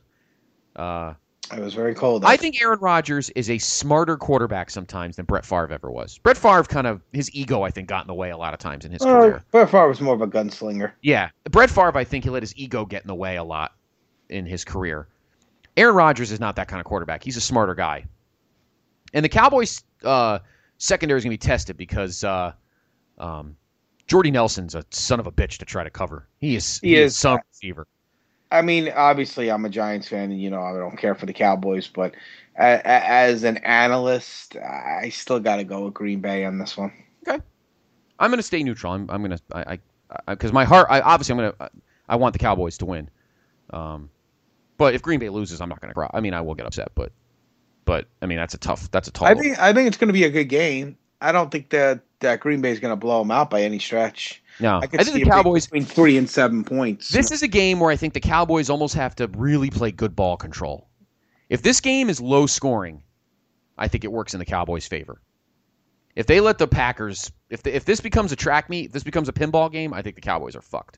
uh, it was very cold. I think Aaron Rodgers is a smarter quarterback sometimes than Brett Favre ever was. Brett Favre kind of, his ego, I think, got in the way a lot of times in his uh, career. Brett Favre was more of a gunslinger. Yeah. Brett Favre, I think he let his ego get in the way a lot in his career. Aaron Rodgers is not that kind of quarterback. He's a smarter guy. And the Cowboys' uh, secondary is going to be tested because uh, um, Jordy Nelson's a son of a bitch to try to cover. He is, he, he is, is some receiver. I mean, obviously, I'm a Giants fan, and, you know, I don't care for the Cowboys, but a, a, as an analyst, I still got to go with Green Bay on this one. Okay. I'm going to stay neutral. I'm, I'm going to, I, I, because my heart, I obviously, I'm going to, I want the Cowboys to win. Um, But if Green Bay loses, I'm not going to cry. I mean, I will get upset, but, but I mean, that's a tough. That's a tall. I think I think it's going to be a good game. I don't think that, that Green Bay is going to blow them out by any stretch. No, I, I think the Cowboys between three and seven points. This is a game where I think the Cowboys almost have to really play good ball control. If this game is low scoring, I think it works in the Cowboys' favor. If they let the Packers, if the, if this becomes a track meet, if this becomes a pinball game, I think the Cowboys are fucked.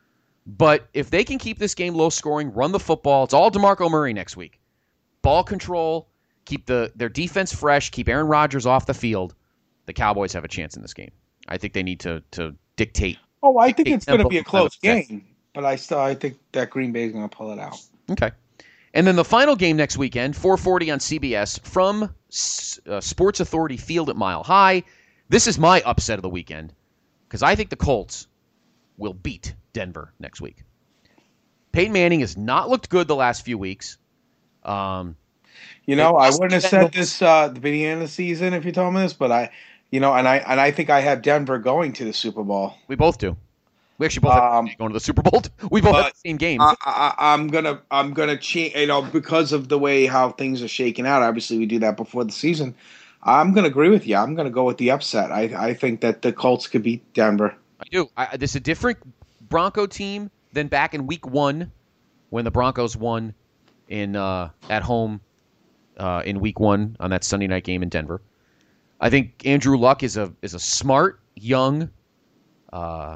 But if they can keep this game low scoring, run the football, it's all DeMarco Murray next week. Ball control, keep the their defense fresh, keep Aaron Rodgers off the field, the Cowboys have a chance in this game. I think they need to to dictate. Oh, I think it's going to be a close game, but I still I think that Green Bay is going to pull it out. Okay. And then the final game next weekend, four forty on C B S from uh, Sports Authority Field at Mile High. This is my upset of the weekend because I think the Colts will beat Denver next week. Peyton Manning has not looked good the last few weeks. Um, you know, I wouldn't have said this uh, at the beginning of the season if you told me this, but I, you know, and I and I think I have Denver going to the Super Bowl. We both do. We actually both um, have going to the Super Bowl. We both have the same game. I, I, I'm gonna, I'm gonna change. You know, because of the way how things are shaking out. Obviously, we do that before the season. I'm gonna agree with you. I'm gonna go with the upset. I, I think that the Colts could beat Denver. I do. I, this is a different Bronco team than back in week one when the Broncos won in uh, at home uh, in week one on that Sunday night game in Denver. I think Andrew Luck is a is a smart, young, uh,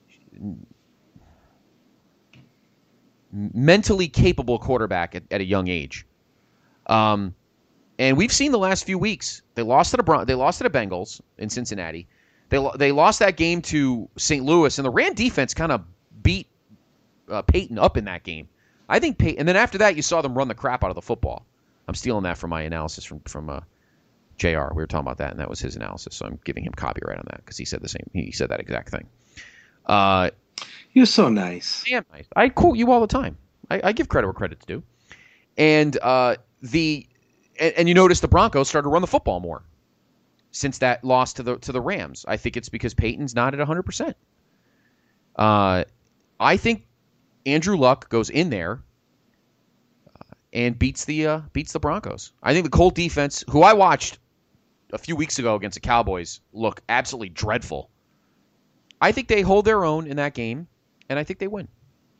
mentally capable quarterback at, at a young age. Um, and we've seen the last few weeks they lost to the Bron- they lost to the Bengals in Cincinnati. They they lost that game to Saint Louis, and the Rand defense kind of beat uh, Peyton up in that game. I think Pey- and then after that, you saw them run the crap out of the football. I'm stealing that from my analysis from from uh, J R. We were talking about that, and that was his analysis. So I'm giving him copyright on that because he said the same. He said that exact thing. Uh, You're so nice. I am nice. I quote you all the time. I, I give credit where credit's due. And uh, the and, and you notice the Broncos started to run the football more since that loss to the to the Rams. I think it's because Peyton's not at one hundred percent. Uh, I think Andrew Luck goes in there uh, and beats the uh, beats the Broncos. I think the Colt defense, who I watched a few weeks ago against the Cowboys, look absolutely dreadful. I think they hold their own in that game, and I think they win.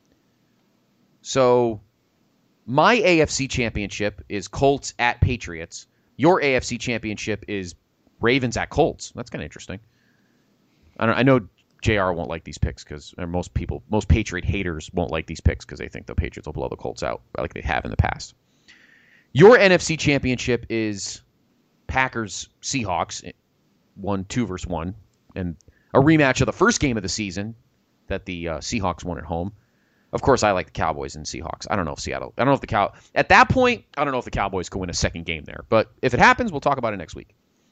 So my A F C championship is Colts at Patriots. Your A F C championship is Ravens at Colts. That's kind of interesting. I, don't, I know J R won't like these picks because most people, most Patriot haters won't like these picks because they think the Patriots will blow the Colts out like they have in the past. Your N F C championship is Packers Seahawks, one two versus one, and a rematch of the first game of the season that the uh, Seahawks won at home. Of course, I like the Cowboys and Seahawks. I don't know if Seattle. I don't know if the Cow. At that point, I don't know if the Cowboys can win a second game there. But if it happens, we'll talk about it next week.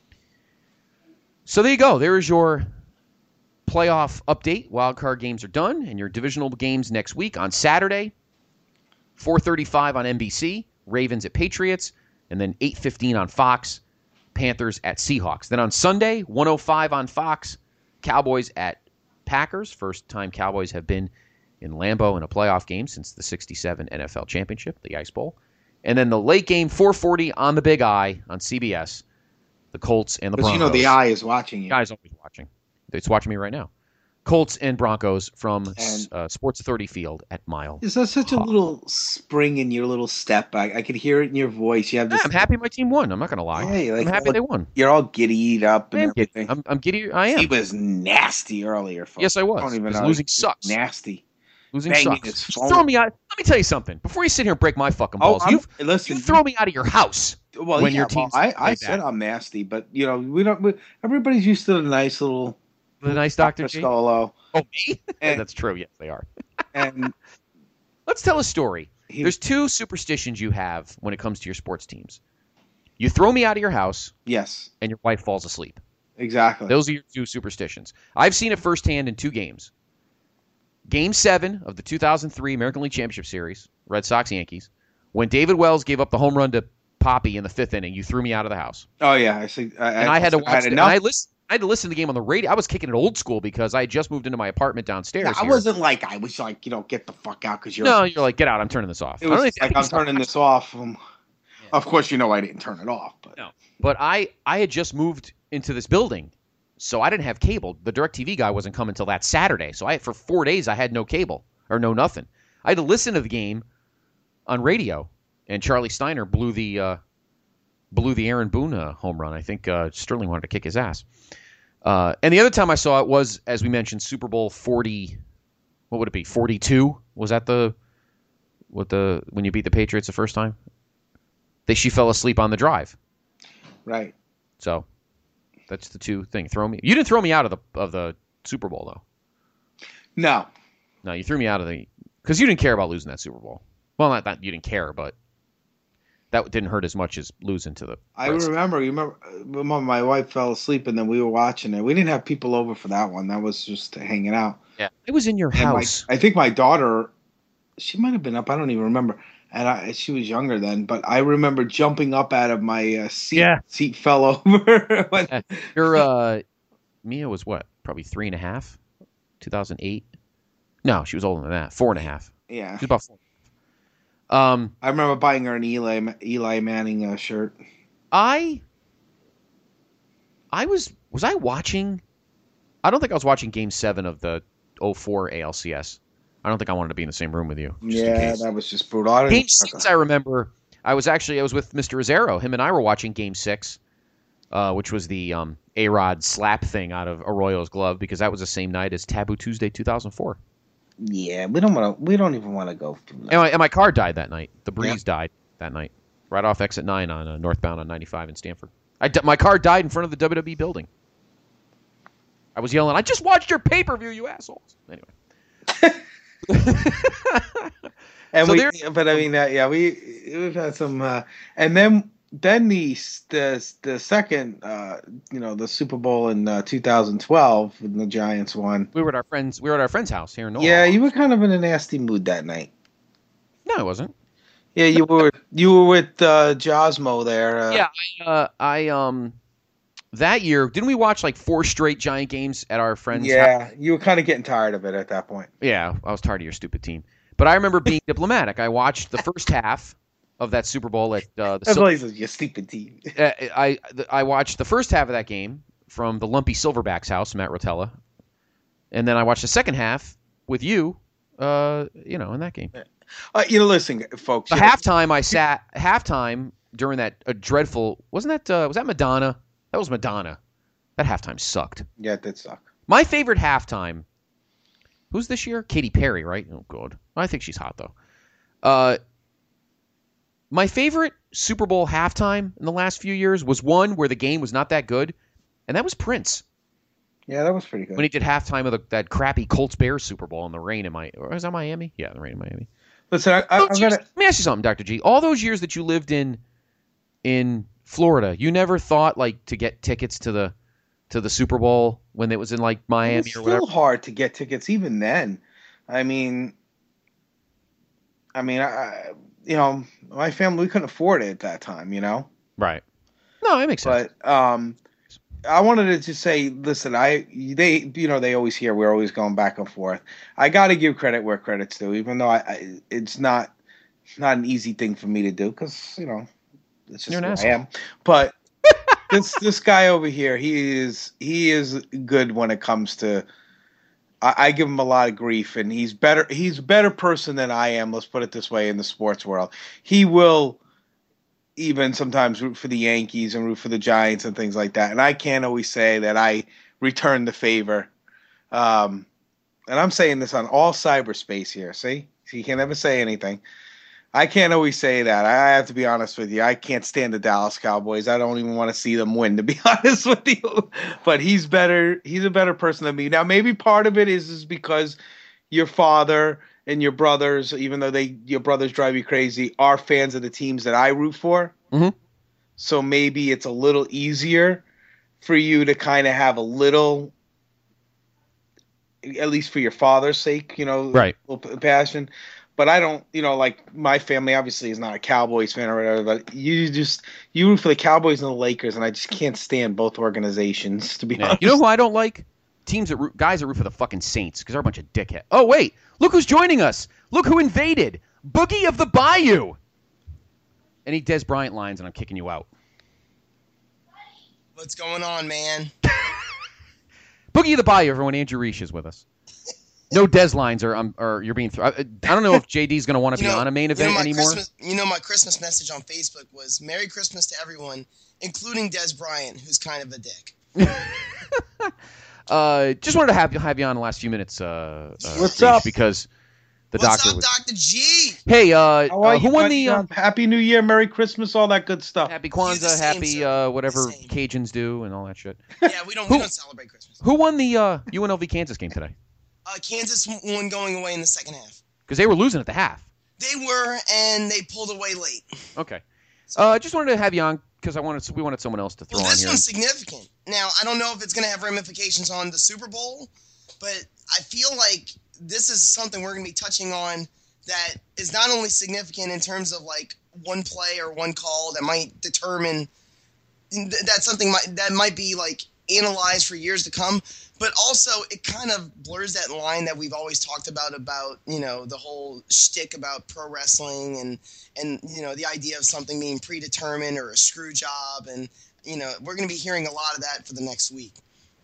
So there you go. There is your playoff update. Wild card games are done, and your divisional games next week on Saturday, four thirty-five on N B C, Ravens at Patriots, and then eight fifteen on Fox, Panthers at Seahawks. Then on Sunday, one oh five on Fox, Cowboys at Packers. First time Cowboys have been in Lambeau in a playoff game since the sixty-seven N F L Championship, the Ice Bowl. And then the late game, four forty on the Big Eye on C B S, the Colts and the Broncos. But you know the Eye is watching you. The Eye's always watching. It's watching me right now. Colts and Broncos from And- uh, Sports Authority Field at Mile. Is that such a High. little spring in your little step? I, I could hear it in your voice. You have Yeah, this. I'm happy my team won. I'm not going to lie. Hey, like- I'm happy like- they won. You're all giddied up I and am giddy. everything. I'm, I'm giddy. I am. He was nasty earlier. Folks. Yes, I was. don't even Because know. losing He was sucks. Nasty. Losing banging sucks. his Just phone. throw me out. Let me tell you something. Before you sit here and break my fucking Oh, balls, I'm- you listen. you throw me out of your house. Well, when yeah, your well, team's I, I played said bad. I'm nasty, but you know we don't. We, everybody's used to the nice little The nice Doctor G. Scolo. Oh, me? And- That's true. Yes, they are. And Let's tell a story. he, There's two superstitions you have when it comes to your sports teams. You throw me out of your house, yes, and your wife falls asleep. exactly. Those are your two superstitions. I've seen it firsthand in two games. Game seven of the two thousand three American League Championship Series, Red Sox-Yankees, when David Wells gave up the home run to Poppy in the fifth inning, you threw me out of the house. oh yeah, I see. I, And I, had to watch I had it. And enough. I, listen, I had to listen to the game on the radio. I was kicking it old school because I had just moved into my apartment downstairs. Yeah, I here. wasn't like I was like you know get the fuck out because you're. No, you're like, get out. I'm turning this off. It I don't was think- I like think I'm it's- turning this off. Um, Of course, you know I didn't turn it off, but No. But I, I had just moved into this building, so I didn't have cable. The DirecTV guy wasn't coming until that Saturday. So I for four days I had no cable or no nothing. I had to listen to the game on radio, and Charlie Steiner blew the uh, blew the Aaron Boone uh, home run. I think uh, Sterling wanted to kick his ass. Uh, and the other time I saw it was, as we mentioned, Super Bowl forty. What would it be? forty-two? Was that the what the when you beat the Patriots the first time? They she fell asleep on the drive. right. So that's the two thing. Throw me. You didn't throw me out of the of the Super Bowl though. No, No, you threw me out of the because you didn't care about losing that Super Bowl. Well, not that you didn't care, but that didn't hurt as much as losing to the. I Reds. remember. You remember? remember my wife fell asleep and then we were watching it. We didn't have people over for that one. That was just hanging out. Yeah, it was in your And my, house. I think my daughter, she might have been up. I don't even remember. And I, she was younger then, but I remember jumping up out of my uh, seat. Yeah. Seat fell over. when, Yeah. Your uh, Mia was what? Probably three and a half. two thousand eight. No, she was older than that. Four and a half. yeah. She was about four. Um, I remember buying her an Eli Eli Manning uh, shirt. I. I was was I watching? I don't think I was watching Game Seven of the oh four A L C S. I don't think I wanted to be in the same room with you. Just in Yeah, case. that was just brutal. I didn't- Game six, I remember. I was actually I was with Mister Rizzero. Him and I were watching Game Six, uh, which was the um, A-Rod slap thing out of Arroyo's glove because that was the same night as Taboo Tuesday two thousand four. Yeah, we don't want to. We don't even want to go through that. And my, and my car died that night. The Breeze died that night, right off exit nine on uh, northbound on ninety-five in Stanford. I d- my car died in front of the W W E building. I was yelling, "I just watched your pay-per-view, you assholes!" Anyway. And so we, there, but I mean, uh, yeah, we we've had some, uh, and then then the the the second, uh, you know, the Super Bowl in uh, two thousand twelve when the Giants won. we were at our friends. We were at our friend's house here in Norwalk. Yeah, you were kind of in a nasty mood that night. No, I wasn't. Yeah, you were. You were with uh, Josmo there. Uh, Yeah, I, uh, I um, that year didn't we watch like four straight Giant games at our friend's house? yeah, you were kind of getting tired of it at that point. Yeah, I was tired of your stupid team. But I remember being diplomatic. I watched the first half of that Super Bowl at uh, the. That's Sil- why he says your stupid team. uh, I I watched the first half of that game from the Lumpy Silverbacks house, Matt Rotella, and then I watched the second half with you. Uh, you know, in that game. Uh, you know, listen, folks. The you know, halftime, I sat halftime during that uh, dreadful. Wasn't that uh, was that Madonna? That was Madonna. That halftime sucked. yeah, it did suck. My favorite halftime. Who's this year? Katy Perry, right? Oh, God. I think she's hot though. Uh, my favorite Super Bowl halftime in the last few years was one where the game was not that good, and that was Prince Yeah, that was pretty good. when he did halftime of the, that crappy Colts Bears Super Bowl in the rain in my. Or was that Miami? Yeah, the rain in Miami. Listen, I, I, Those I'm years- gonna. Let me ask you something, Doctor G. All those years that you lived in in Florida, you never thought like to get tickets to the to the Super Bowl when it was in like Miami It's or still whatever. hard to get tickets even then. I mean, I mean, I, you know, my family we couldn't afford it at that time, you know. Right. No, it makes sense. But um, I wanted to just say, listen, I they you know they always hear we're always going back and forth. I got to give credit where credit's due, even though I, I it's not not an easy thing for me to do because you know it's just You're an who I asshole. am. But this this guy over here, he is he is good when it comes to. I, I give him a lot of grief, and he's better. He's a better person than I am. Let's put it this way in the sports world. He will even sometimes root for the Yankees and root for the Giants and things like that. And I can't always say that I return the favor. Um, and I'm saying this on all cyberspace here. See, so you can never say anything. I can't always say that. I have to be honest with you. I can't stand the Dallas Cowboys. I don't even want to see them win, to be honest with you. But he's better. He's a better person than me. Now, maybe part of it is, is because your father and your brothers, even though they your brothers drive you crazy, are fans of the teams that I root for. Mm-hmm. So maybe it's a little easier for you to kind of have a little, at least for your father's sake, you know, Right. a little passion. But I don't, you know, like my family obviously is not a Cowboys fan or whatever, but you just, you root for the Cowboys and the Lakers, and I just can't stand both organizations, to be Yeah. honest. You know who I don't like? Teams that root, guys that root for the fucking Saints because they're a bunch of dickhead. Oh wait, look who's joining us. Look who invaded. Boogie of the Bayou. Any Des Bryant lines and I'm kicking you out. What's going on, man? Boogie of the Bayou, everyone. Andrew Reich is with us. No Des lines or um, or you're being. Th- I, I don't know if J D's going to want to You be know- on a main you know, event my anymore. Christmas, you know, my Christmas message on Facebook was Merry Christmas to everyone, including Des Bryant, who's kind of a dick. Uh, just wanted to have you have you on the last few minutes. Uh, uh, What's Reich, up? Because the What's doctor up, was. Doctor G? Hey, uh, How are uh, who you, won buddy? the um, Happy New Year, Merry Christmas, all that good stuff. Happy You the Kwanzaa, same, happy sir. uh, whatever The same. Cajuns do, and all that shit. Yeah, we don't Who- we don't celebrate Christmas. Who won the uh, U N L V Kansas game today? Uh, Kansas won going away in the second half. Because they were losing at the half. They were, and they pulled away late. Okay. Uh, just wanted to have you on because I wanted we wanted someone else to throw Well, on this here. one's significant. Now, I don't know if it's going to have ramifications on the Super Bowl, but I feel like this is something we're going to be touching on that is not only significant in terms of like one play or one call that might determine th- that something might that might be like analyzed for years to come, but also it kind of blurs that line that we've always talked about about you know the whole shtick about pro wrestling and and you know the idea of something being predetermined or a screw job, and you know we're going to be hearing a lot of that for the next week.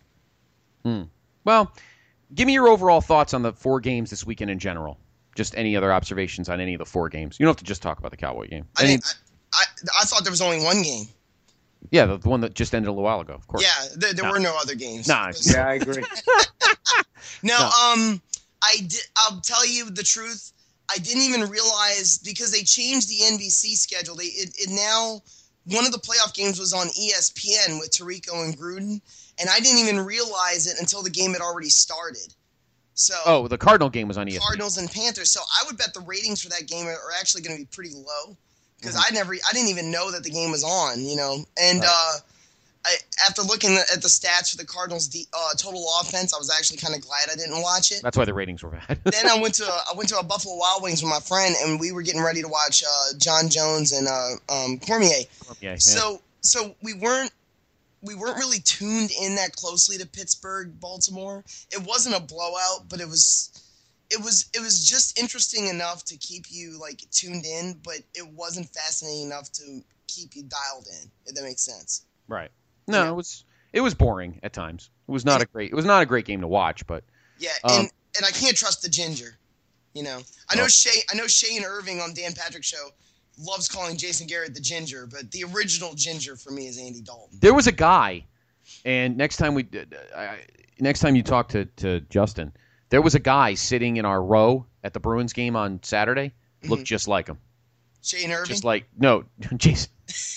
Well, give me your overall thoughts on the four games this weekend in general. Just any other observations on any of the four games. You don't have to just talk about the Cowboy game. I, Any- mean, I, I I thought there was only one game. yeah, the, the one that just ended a little while ago, of course. Yeah, there, there No. were no other games. Nah, Because- Yeah, I agree. Now, No. um, I did. I'll tell you the truth. I didn't even realize because they changed the N B C schedule. They it, it now one of the playoff games was on E S P N with Tirico and Gruden, and I didn't even realize it until the game had already started. So Oh, the Cardinal game was on E S P N. Cardinals and Panthers. So I would bet the ratings for that game are, are actually going to be pretty low because Mhm. I never, I didn't even know that the game was on. You know, and Right. uh, I, after looking at the stats for the Cardinals' de- uh, total offense, I was actually kind of glad I didn't watch it. That's why the ratings were bad. Then I went to a, I went to a Buffalo Wild Wings with my friend, and we were getting ready to watch uh, John Jones and uh, um, Cormier. yeah, yeah. So so we weren't we weren't really tuned in that closely to Pittsburgh, Baltimore. It wasn't a blowout, but it was it was it was just interesting enough to keep you like tuned in, but it wasn't fascinating enough to keep you dialed in. If that makes sense. Right. No, Yeah. it was it was boring at times. It was not a great it was not a great game to watch, but Yeah, Um, and and I can't trust the ginger. You know, I know Oh. Shay. I know Shane Irving on Dan Patrick Show loves calling Jason Garrett the ginger, but the original ginger for me is Andy Dalton. there was a guy, and next time we I, next time you talk to, to Justin, there was a guy sitting in our row at the Bruins game on Saturday, looked just like him. Shane Irving. Just like no, Jason.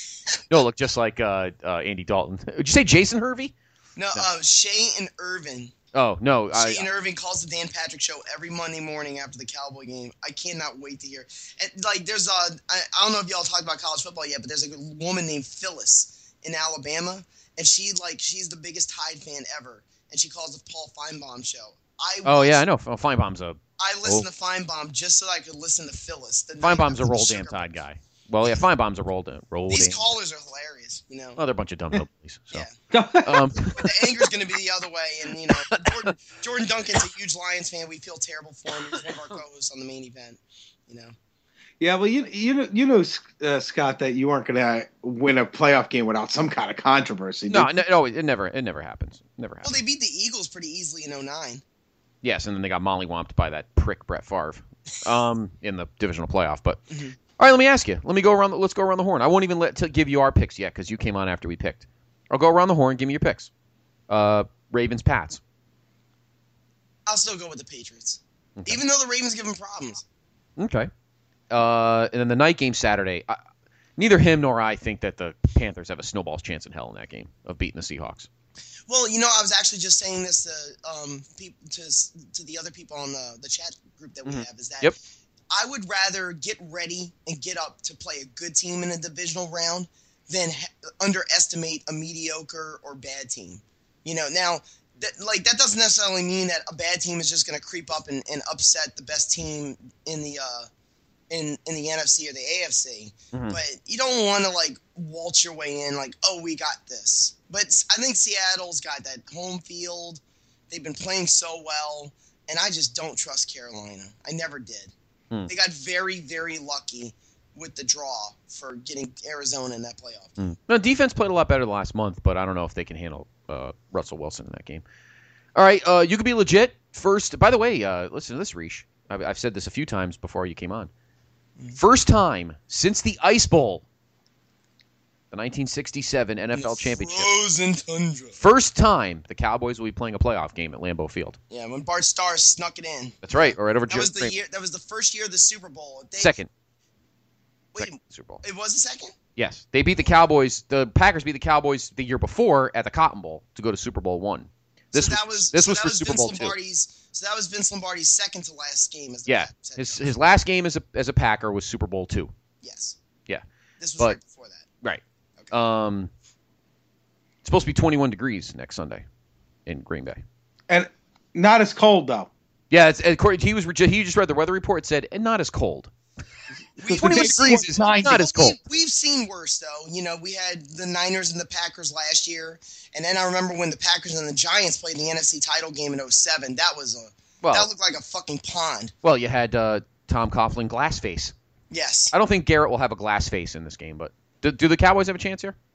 No, look just like uh, uh, Andy Dalton. Did you say Jason Hervey? no, uh, Shane Irving. Oh no, I, Shane Irving calls the Dan Patrick Show every Monday morning after the Cowboy game. I cannot wait to hear. And like, there's a I, I don't know if y'all talked about college football yet, but there's a woman named Phyllis in Alabama, and she like she's the biggest Tide fan ever, and she calls the Paul Feinbaum Show. I oh watch- yeah, I know. Oh, Feinbaum's a I listened Oh. to Feinbaum just so that I could listen to Phyllis. The night Feinbaum's a after the roll Sugar damn Bowl. Tide guy. Well, yeah, Feinbaum's a roll roll These damn. callers are hilarious, you know. Oh, they're a bunch of dumb hillbillies. So, Yeah. um, But the anger's going to be the other way, and you know, Jordan, Jordan Duncan's a huge Lions fan. We feel terrible for him. He's one of our co-hosts on the main event. You know. Yeah, well, you you know, you know, uh, Scott, that you weren't going to win a playoff game without some kind of controversy. no, did- no, no, it never, it never happens. Never Well, happens. they beat the Eagles pretty easily in oh nine. Yes, and then they got mollywomped by that prick Brett Favre, um, in the divisional playoff. But Mhm. all right, let me ask you. Let me go around. The, let's go around the horn. I won't even let to give you our picks yet because you came on after we picked. I'll go around the horn. Give me your picks. Uh, Ravens, Pats. I'll still go with the Patriots, Okay. even though the Ravens give them problems. Okay. Uh, and then the night game Saturday. I, neither him nor I think that the Panthers have a snowball's chance in hell in that game of beating the Seahawks. Well, you know, I was actually just saying this to um peop to to the other people on the the chat group that we Mhm. have is that Yep. I would rather get ready and get up to play a good team in a divisional round than ha- underestimate a mediocre or bad team. You know, now that like that doesn't necessarily mean that a bad team is just going to creep up and, and upset the best team in the uh in in the N F C or the A F C. Mhm. But you don't want to like waltz your way in like, oh, we got this. But I think Seattle's got that home field. They've been playing so well, and I just don't trust Carolina. I never did. Hmm. They got very, very lucky with the draw for getting Arizona in that playoff. Mm. No, defense played a lot better the last month, but I don't know if they can handle uh, Russell Wilson in that game. All right, uh, you could be legit first. By the way, uh, listen to this, Reish. I've, I've said this a few times before you came on. First time since the Ice Bowl, the nineteen sixty-seven N F L Championship. Frozen tundra. First time the Cowboys will be playing a playoff game at Lambeau Field. Yeah, when Bart Starr snuck it in. That's right, or right over That was Jerry the year. That was the first year of the Super Bowl. If They, Second, Wait, second Super Bowl. it was the second. Yes, they beat the Cowboys. The Packers beat the Cowboys the year before at the Cotton Bowl to go to Super Bowl one. This so was that was this so was that for was Super Vince Bowl two. Lombardi's. So that was Vince Lombardi's second to last game as the Yeah, Packers head his coach. his last game as a as a Packer was Super Bowl two. Yes. Yeah, This was but- right before that. right. Okay. Um, it's supposed to be twenty-one degrees next Sunday in Green Bay. and not as cold though. Yeah, it's, according, he was he just read the weather report. It said and not as cold. We- twenty-one we've degrees seen- is not as cold. We, we've seen worse though. You know, we had the Niners and the Packers last year, and then I remember when the Packers and the Giants played in the N F C title game in oh seven. That was a Well, that looked like a fucking pond. well, you had uh, Tom Coughlin glass face. Yes, I don't think Garrett will have a glass face in this game, but do, do the Cowboys have a chance here?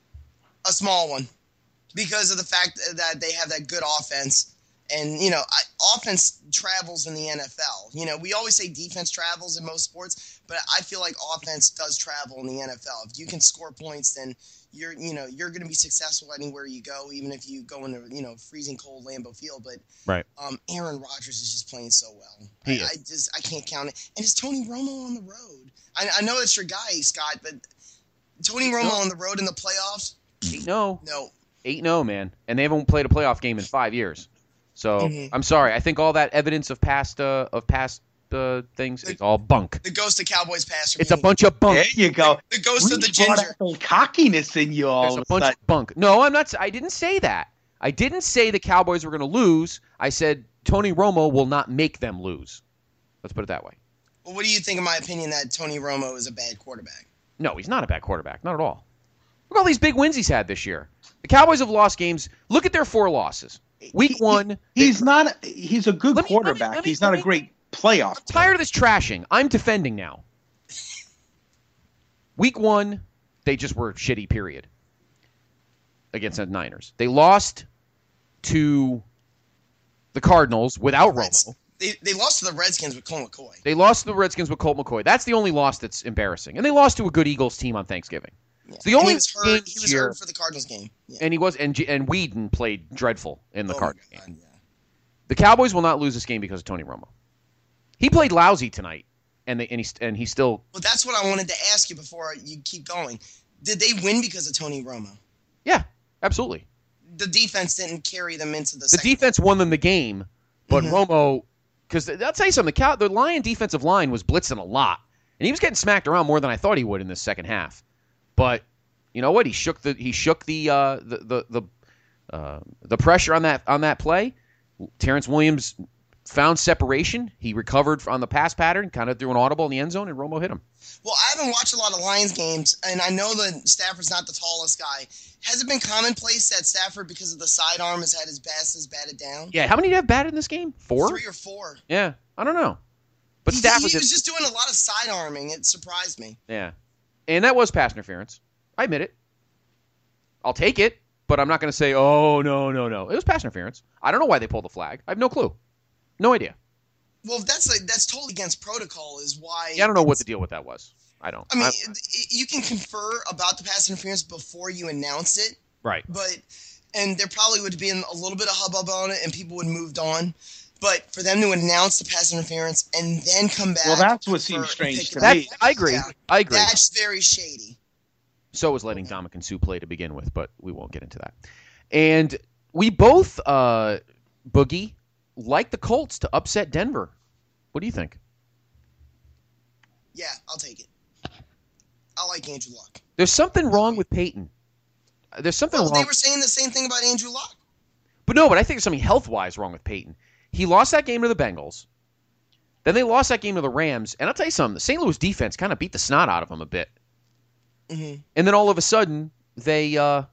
a small one because of the fact that they have that good offense. And, you know, I, offense travels in the N F L. You know, we always say defense travels in most sports, but I feel like offense does travel in the N F L. If you can score points, then you're, you know, you're going to be successful anywhere you go, even if you go into, you know, freezing cold Lambeau Field. But Right. um, Aaron Rodgers is just playing so well. He I, is. I just I can't count it. And it's Tony Romo on the road. I, I know it's your guy, Scott, but Tony Romo on the road in the playoffs? No, No. eight no, man, and they haven't played a playoff game in five years. So Mm-hmm. I'm sorry. I think all that evidence of past uh, of past uh, things is all bunk. The ghost of Cowboys past. It's a bunch of bunk. There you go. The ghost of the We brought ginger. out some cockiness in you all There's of a bunch sudden. of bunk. No, I'm not. I didn't say that. I didn't say the Cowboys were going to lose. I said Tony Romo will not make them lose. Let's put it that way. Well, what do you think of my opinion that Tony Romo is a bad quarterback? No, he's not a bad quarterback. Not at all. Look at all these big wins he's had this year. The Cowboys have lost games. Look at their four losses. Week He- one. He's not. He's a good Let me- let me- quarterback. let me- he's not let a me- great playoff. I'm tired of this trashing. I'm defending now. Week one, they just were shitty, period, against the Niners. They lost to the Cardinals without Reds- Romo. They, they lost to the Redskins with Cole McCoy. They lost to the Redskins with Colt McCoy. That's the only loss that's embarrassing. And they lost to a good Eagles team on Thanksgiving. Yeah. It's the And only he was game hurt. He was here- hurt for the Cardinals game. Yeah. And he was and G- and Whedon played dreadful in the Oh my Cardinals God, game. yeah. The Cowboys will not lose this game because of Tony Romo. He played lousy tonight, and they and he and he still Well, that's what I wanted to ask you before you keep going. Did they win because of Tony Romo? yeah, absolutely. The defense didn't carry them into the. The second defense won them the game, but Mhm. Romo, because I'll tell you something, the Cow, the Lion defensive line was blitzing a lot, and he was getting smacked around more than I thought he would in this second half. But you know what? He shook the he shook the uh, the the the, uh, the pressure on that on that play. Terrence Williams found separation. He recovered on the pass pattern, kind of threw an audible in the end zone, and Romo hit him. Well, I haven't watched a lot of Lions games, and I know that Stafford's not the tallest guy. Has it been commonplace that Stafford, because of the sidearm, has had his passes batted down? Yeah, how many did he have batted in this game? Four? Three or four. Yeah, I don't know. But he, Stafford he did, was just doing a lot of side arming. It surprised me. yeah, and that was pass interference. I admit it. I'll take it, but I'm not going to say, oh no, no, no. It was pass interference. I don't know why they pulled the flag. I have no clue, no idea. Well, that's like that's totally against protocol. Is why. Yeah, I don't know what it's- the deal with that was. I don't. I mean, I- it, it- you can confer about the pass interference before you announce it, right. but and there probably would be a little bit of hubbub on it, and people would have moved on. But for them to announce the pass interference and then come back, Well, that's what for- seems strange pick to it That, me. up, I agree. yeah, I agree. That's very shady. So was letting Dominican Sue play to begin with, but we won't get into that. And we both, uh, Boogie, like the Colts to upset Denver. What do you think? Yeah, I'll take it. I like Andrew Luck. There's something wrong with Peyton. There's something Well, wrong. they were saying the same thing about Andrew Luck. But no, but I think there's something health-wise wrong with Peyton. He lost that game to the Bengals. Then they lost that game to the Rams. And I'll tell you something, the Saint Louis defense kind of beat the snot out of him a bit. Mm-hmm. And then all of a sudden, they uh,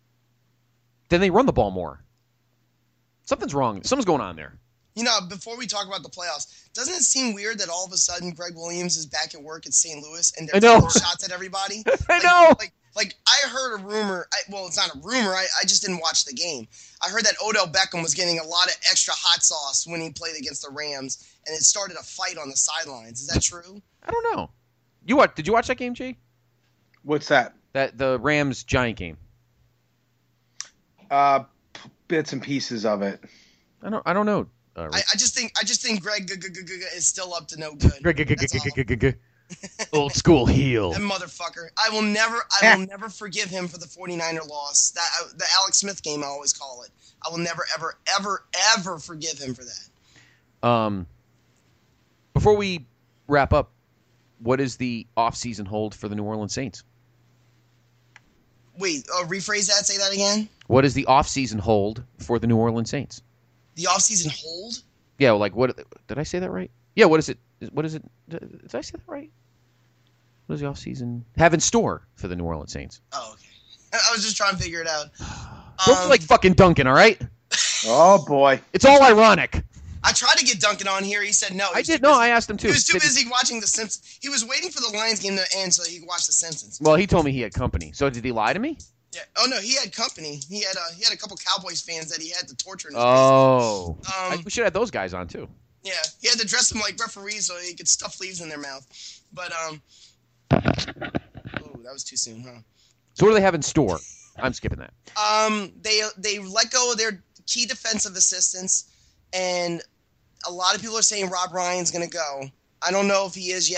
then they run the ball more. Something's wrong. Something's going on there. You know, before we talk about the playoffs, doesn't it seem weird that all of a sudden Greg Williams is back at work at Saint Louis and they're I know. throwing shots at everybody? I Like- know. Like, like I heard a rumor. I, well, it's not a rumor. I, I just didn't watch the game. I heard that Odell Beckham was getting a lot of extra hot sauce when he played against the Rams, and it started a fight on the sidelines. Is that true? I don't know. You what? Did you watch that game, G? What's that? That the Rams Giant game. Uh, p- bits and pieces of it. I don't. I don't know. Uh, I, I just think I just think Greg g- g- g- g- is still up to no good. That's all. Old school heel. That motherfucker. I will never I will never forgive him for the 49er loss. That uh, the Alex Smith game I always call it. I will never ever ever ever forgive him for that. Um. Before we wrap up, what is the off-season hold for the New Orleans Saints? Wait, uh, rephrase that, say that again. What is the off-season hold for the New Orleans Saints? The offseason hold? Yeah, like what? Did I say that right? Yeah. What is it? What is it? Did I say that right? What does the off-season have in store for the New Orleans Saints? Oh, okay. I I was just trying to figure it out. Don't Um, be like fucking Duncan, all right? Oh boy. It's all ironic. I tried to get Duncan on here. He said no. He I was did. too No, busy- I asked him too. He was too Did- busy watching The Simpsons. He was waiting for the Lions game to end so he could watch The Simpsons. Well, he told me he had company. So did he lie to me? Yeah. Oh no, he had company. He had uh, he had a couple Cowboys fans that he had to torture in his Oh. basement. I, Um, we should have those guys on too. yeah, he had to dress them like referees so he could stuff leaves in their mouth. But um, oh, that was too soon, huh? So what do they have in store? I'm skipping that. Um, they they let go of their key defensive assistants, and a lot of people are saying Rob Ryan's going to go. I don't know if he is yet.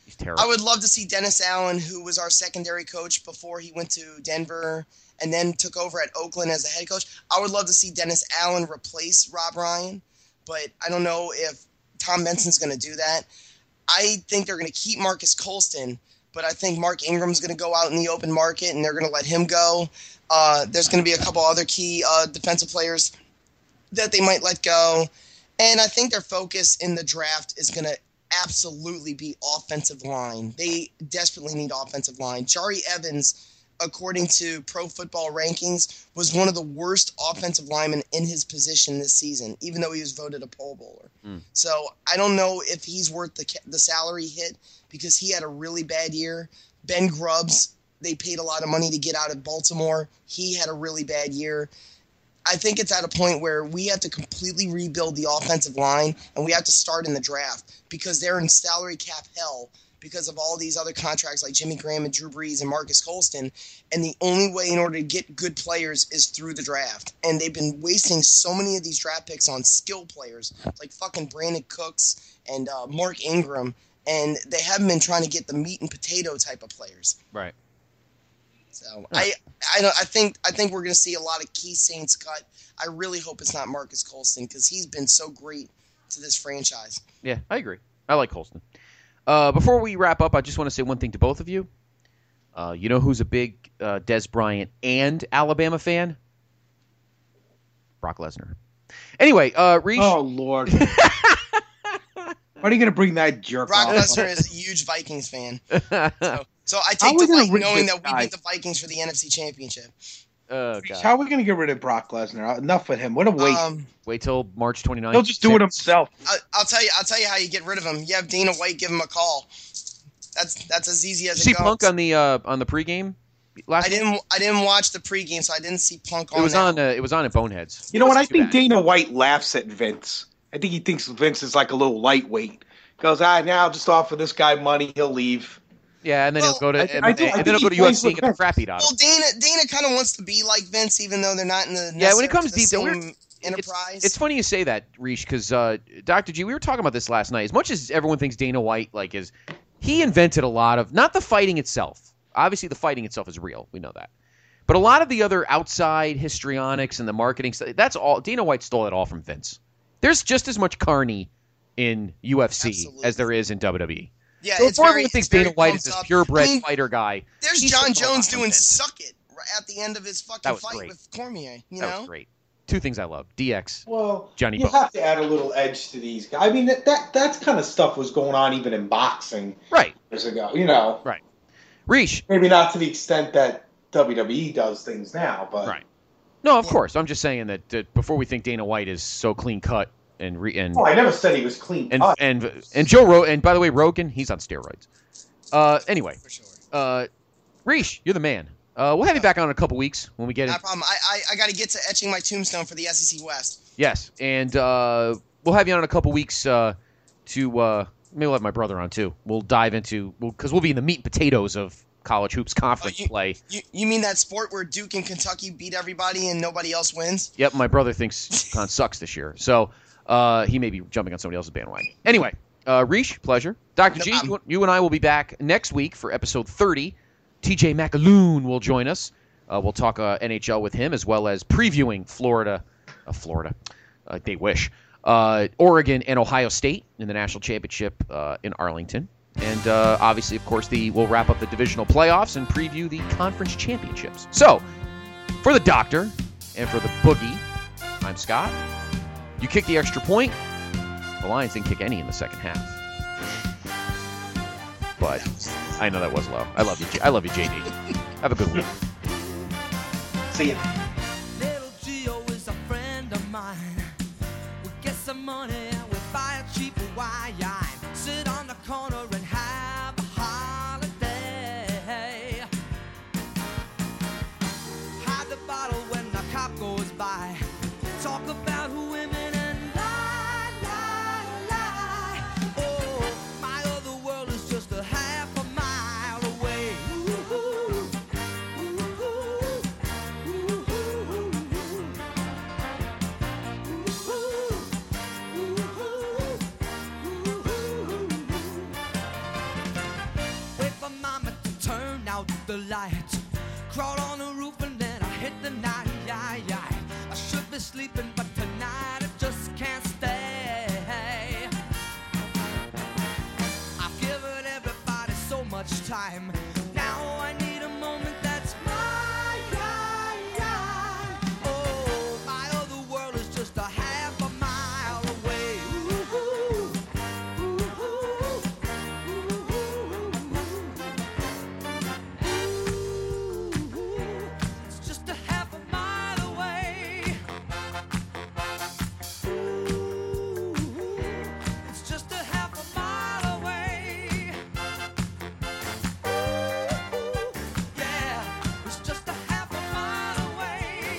He's terrible. I would love to see Dennis Allen, who was our secondary coach before he went to Denver and then took over at Oakland as a head coach. I would love to see Dennis Allen replace Rob Ryan, but I don't know if Tom Benson's going to do that. I think they're going to keep Marcus Colston, but I think Mark Ingram's going to go out in the open market, and they're going to let him go. Uh, there's going to be a couple other key uh, defensive players that they might let go. And I think their focus in the draft is going to absolutely be offensive line. They desperately need offensive line. Jari Evans, according to Pro Football Rankings, was one of the worst offensive linemen in his position this season, even though he was voted a Pro Bowler. Mm. So I don't know if he's worth the the salary hit because he had a really bad year. Ben Grubbs, they paid a lot of money to get out of Baltimore. He had a really bad year. I think it's at a point where we have to completely rebuild the offensive line, and we have to start in the draft because they're in salary cap hell because of all these other contracts like Jimmy Graham and Drew Brees and Marcus Colston. And the only way in order to get good players is through the draft. And they've been wasting so many of these draft picks on skill players like fucking Brandon Cooks and uh, Mark Ingram, and they haven't been trying to get the meat and potato type of players. Right. So I, I, don't, I think I think we're going to see a lot of key Saints cut. I really hope it's not Marcus Colston because he's been so great to this franchise. Yeah, I agree. I like Colston. Uh, before we wrap up, I just want to say one thing to both of you. Uh, you know who's a big uh, Des Bryant and Alabama fan? Brock Lesnar. Anyway, uh, Reese. Oh Lord. Why are you going to bring that jerk Brock off? Lesnar is a huge Vikings fan. So, so I take delight knowing that we guy? beat the Vikings for the N F C Championship. Oh, God. How are we going to get rid of Brock Lesnar? Enough with him. What a waste. Um, Wait till March twenty-ninth. He'll just do it himself. I, I'll tell you. I'll tell you how you get rid of him. You have Dana White give him a call. That's that's as easy as Did you it see goes. Punk on the uh, on the pregame last I didn't. I didn't watch the pregame, so I didn't see Punk on. It was that. on. Uh, it was on at Boneheads. You know what? I think bad. Dana White laughs at Vince. I think he thinks Vince is like a little lightweight. Goes, ah, now I'll just offer this guy money. He'll leave. Yeah, and then Well, he'll go to I- and, I do- I and then think he'll go to he U F plays C and with get the Vince. crap beat out of Well, him. Dana Dana kind of wants to be like Vince, even though they're not in the Yeah, when it comes to the deep, same we're- enterprise. It's, it's funny you say that, Reish, because uh, Doctor G, we were talking about this last night. As much as everyone thinks Dana White like is, he invented a lot of not the fighting itself. Obviously, the fighting itself is real. We know that. But a lot of the other outside histrionics and the marketing stuff, that's all. Dana White stole it all from Vince. There's just as much carny in U F C Absolutely. as there is in W W E. Yeah, So it's if everyone very, thinks it's very Dana White is pumped this up. purebred I mean, fighter guy, There's he John stole a lot Jones from doing Vince. "Suck It" right at the end of his That fucking was fight great. with Cormier. You That know, was great. Two things I love: D X, Well, Johnny you Bo. have to add a little edge to these guys. I mean, that, that that kind of stuff was going on even in boxing Right, years ago. You know, right. Reish, maybe not to the extent that W W E does things now, but right. No, of Yeah. course. I'm just saying that, that before we think Dana White is so clean cut and re, and Oh, I never said he was clean and, cut. and and Joe Ro and by the way, Rogan, he's on steroids. Uh, anyway, for sure. uh, Reish, you're the man. Uh, we'll have you back on in a couple weeks when we get No in. problem. I I, I got to get to etching my tombstone for the S E C West. Yes, and uh, we'll have you on in a couple weeks uh, to uh, maybe we'll have my brother on too. We'll dive into because we'll, we'll be in the meat and potatoes of college hoops conference Oh, you- play. You you mean that sport where Duke and Kentucky beat everybody and nobody else wins? Yep, my brother thinks Con sucks this year, so uh, he may be jumping on somebody else's bandwagon. Anyway, uh, Reish, pleasure. Doctor No G, problem. you, you and I will be back next week for episode thirty. T J McAloon will join us. Uh, we'll talk uh, N H L with him as well as previewing Florida, uh, Florida, uh, they wish, uh, Oregon and Ohio State in the national championship uh, in Arlington. And uh, obviously, of course, the we'll wrap up the divisional playoffs and preview the conference championships. So, for the Doctor and for the Boogie, I'm Scott. You kicked the extra point. The Lions didn't kick any in the second half. But I know that was low. I love you. J- I love you, J D. Have a good week. See ya. Little Gio is a friend of mine. We get some money and we buy a cheap wine. Sit on the corner and have a holiday. Hide the bottle when the cop goes by. Talk about who women and lie, lie, lie. Oh, my other world is just a half a mile away. Ooh, ooh, ooh, ooh, ooh, ooh, ooh. the lights, crawled on the roof and then I hit the night. Yeah, yeah. I should be sleeping, but tonight I just can't stay. I've given everybody so much time. Now I need a moment that's mine. Oh, my other world is just a half a mile away. Ooh, ooh, ooh, ooh. It's just a half a mile away. Ooh, it's just a half a mile away. Ooh, yeah, it's just a half a mile away.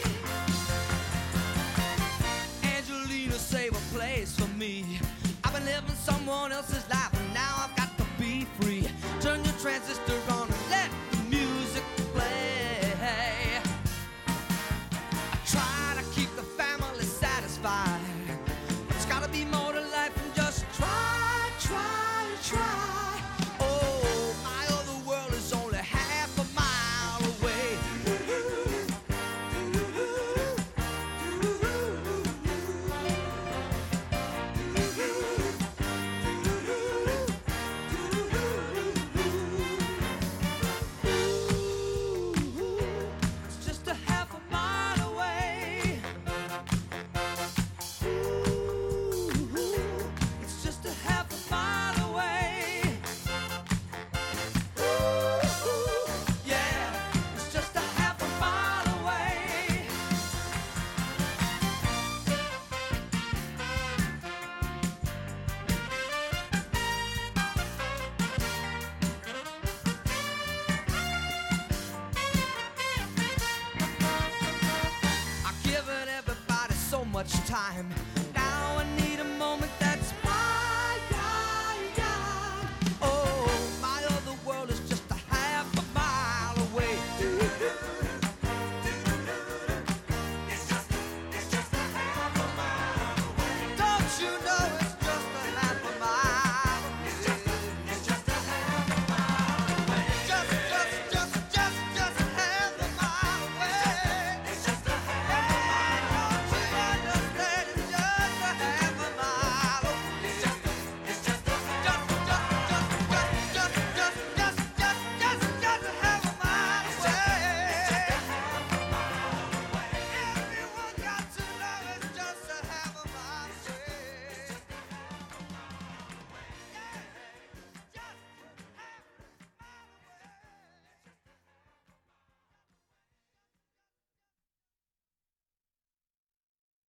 Angelina, save a place for me. I've been living someone else's life and now I've got to be free. Turn your transistor on and let the music play. I try to keep the family satisfied. It's gotta be more to life than just try, try, try. Oh, my other world is only half a mile away. It's just a half a mile away. It's just a half a mile away. Yeah, it's just a half a mile away. I've given everybody so much time.